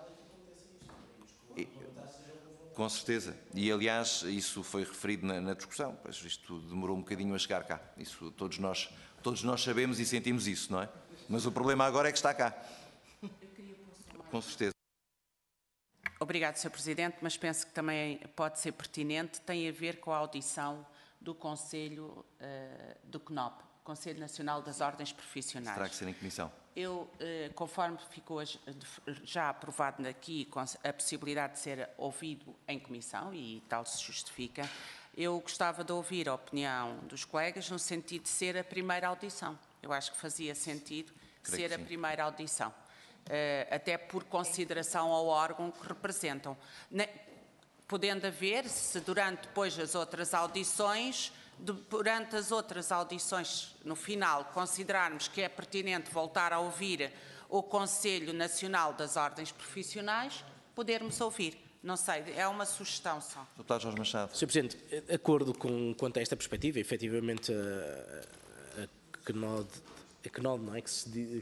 S1: Com certeza. E, aliás, isso foi referido na discussão, pois isto demorou um bocadinho a chegar cá. Isso todos nós sabemos e sentimos isso, não é? Mas o problema agora é que está cá. Com certeza.
S5: Obrigado, Sr. Presidente, mas penso que também pode ser pertinente, tem a ver com a audição do Conselho do CNOP, Conselho Nacional das Ordens Profissionais.
S1: Terá que ser em comissão.
S5: Eu, conforme ficou já aprovado aqui a possibilidade de ser ouvido em comissão, e tal se justifica, eu gostava de ouvir a opinião dos colegas no sentido de ser a primeira audição. Eu acho que fazia sentido ser a primeira audição. Até por consideração ao órgão que representam. Podendo haver, se durante depois as outras audições, no final, considerarmos que é pertinente voltar a ouvir o Conselho Nacional das Ordens Profissionais, podermos ouvir. Não sei, é uma sugestão só.
S1: Deputado Jorge Machado.
S8: Sr. Presidente, acordo quanto a esta perspectiva, efetivamente a CNOD, não é que se diz?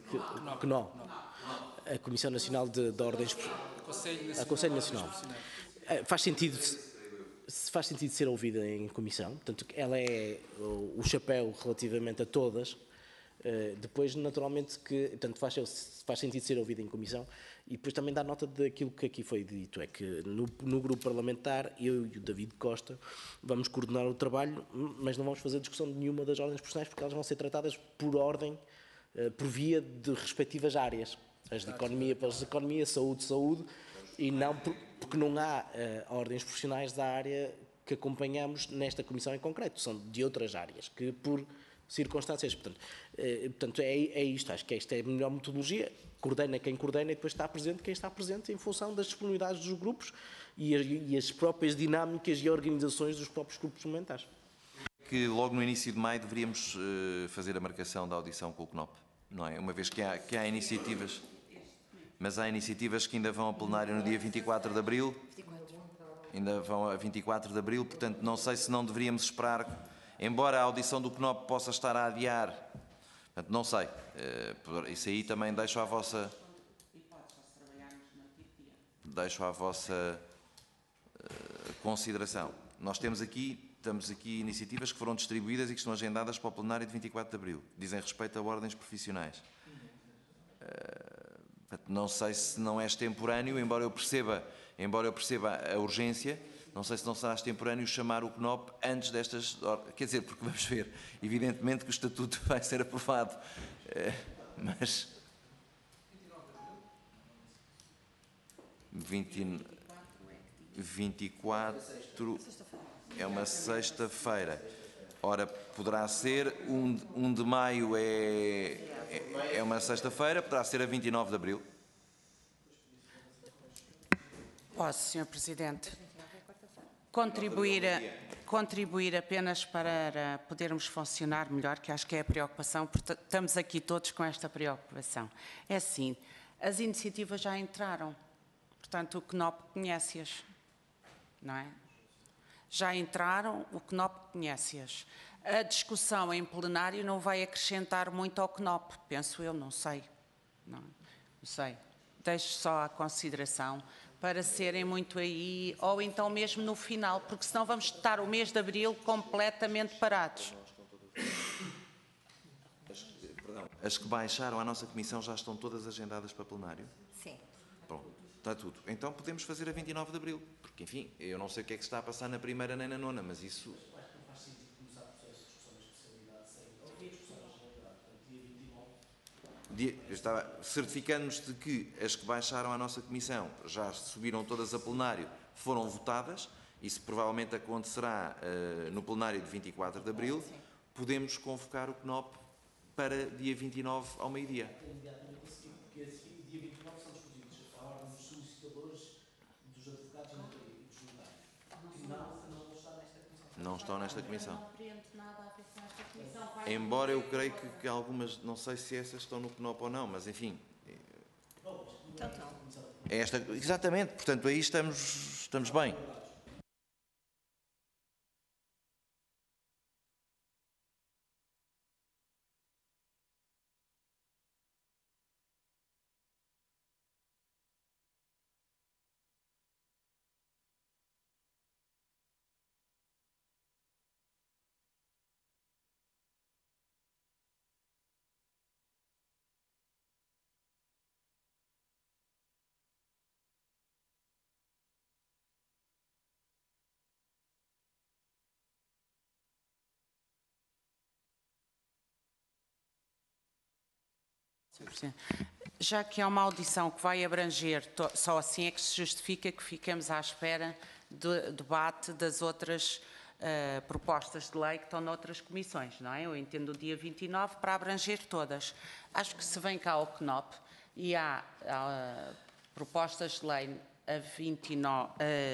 S8: A Comissão Nacional de Ordens... Conselho Nacional. Faz sentido ser ouvida em comissão, portanto, ela é o chapéu relativamente a todas, depois, naturalmente, que portanto, faz sentido ser ouvida em comissão e depois também dá nota daquilo que aqui foi dito, é que no grupo parlamentar, eu e o David Costa vamos coordenar o trabalho, mas não vamos fazer discussão de nenhuma das ordens profissionais porque elas vão ser tratadas por ordem, por via de respectivas áreas. As de economia, pelas de economia, saúde, e não porque não há ordens profissionais da área que acompanhamos nesta comissão em concreto, são de outras áreas, que por circunstâncias, portanto é isto, acho que esta é a melhor metodologia, coordena quem coordena e depois está presente quem está presente em função das disponibilidades dos grupos e as próprias dinâmicas e organizações dos próprios grupos parlamentares.
S1: Que logo no início de maio deveríamos fazer a marcação da audição com o CNOP, não é? Uma vez que há iniciativas... Mas há iniciativas que ainda vão a plenário no dia 24 de abril. Ainda vão a 24 de abril, portanto, não sei se não deveríamos esperar, embora a audição do CNOP possa estar a adiar. Portanto, não sei. Isso aí também deixo à vossa consideração. Nós temos aqui iniciativas que foram distribuídas e que estão agendadas para o plenário de 24 de abril. Dizem respeito a ordens profissionais. Não sei se não és temporâneo, embora eu perceba a urgência, não sei se não será extemporâneo chamar o CNOP antes destas... Quer dizer, porque vamos ver, evidentemente que o Estatuto vai ser aprovado, mas... 24 é uma sexta-feira. Ora, poderá ser, 1 de maio é uma sexta-feira, poderá ser a 29 de abril.
S5: Posso, Sr. Presidente, contribuir apenas para podermos funcionar melhor, que acho que é a preocupação, porque estamos aqui todos com esta preocupação. É assim, as iniciativas já entraram, portanto o CNOP conhece-as, não é? Já entraram, o CNOP conhece-as. A discussão em plenário não vai acrescentar muito ao CNOP, penso eu, não sei. Não sei. Deixo só a consideração, para serem muito aí, ou então mesmo no final, porque senão vamos estar o mês de abril completamente parados.
S1: As que baixaram à nossa comissão já estão todas agendadas para plenário?
S4: Sim.
S1: Bom, está tudo. Então podemos fazer a 29 de abril, porque, enfim, eu não sei o que é que se está a passar na primeira nem na nona, mas isso... Certificando-nos de que as que baixaram à nossa comissão já subiram todas a plenário, foram votadas, isso provavelmente acontecerá no plenário de 24 de abril, podemos convocar o CNOP para dia 29 ao meio-dia. Não estão nesta comissão. Embora eu creio que algumas, não sei se essas estão no CNOP ou não, mas enfim. É esta, exatamente, portanto aí estamos bem.
S5: Já que é uma audição que vai abranger, só assim é que se justifica que fiquemos à espera do debate das outras propostas de lei que estão noutras comissões, não é? Eu entendo o dia 29 para abranger todas. Acho que se vem cá ao CNOP e há propostas de lei a 29,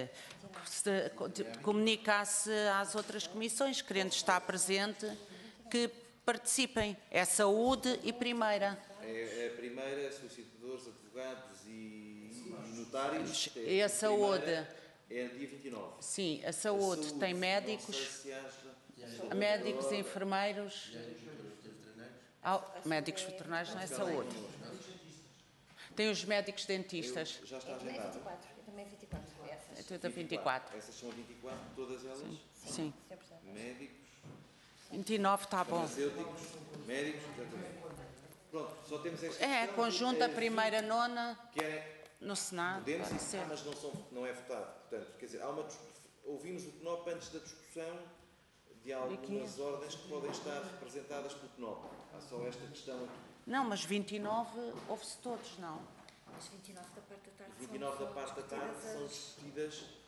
S5: comunicasse às outras comissões, querendo estar presente, que participem. É saúde e primeira.
S1: É a primeira, solicitadores, advogados e notários.
S5: É a saúde.
S1: É dia 29.
S5: Sim, a saúde tem médicos, médicos e enfermeiros. Médicos veterinários não é saúde. Tem os médicos dentistas.
S1: Já está agendado.
S4: Também 24.
S5: É tudo a 24.
S1: Essas são a 24, todas elas?
S5: Sim.
S1: Médicos.
S5: 29 está bom.
S1: Farmacêuticos, médicos, exatamente. Pronto, só temos esta
S5: É,
S1: questão
S5: conjunta primeira, nona,
S1: que é,
S5: no Senado.
S1: podemos,
S5: Pode ser.
S1: mas não é votado. Portanto, quer dizer, ouvimos o CNOP antes da discussão de algumas ordens que podem estar representadas pelo CNOP. Há só esta questão aqui.
S5: Não, mas 29 ouve-se todos, não?
S4: Mas 29 da parte da tarde
S1: 29 da parte da tarde são discutidas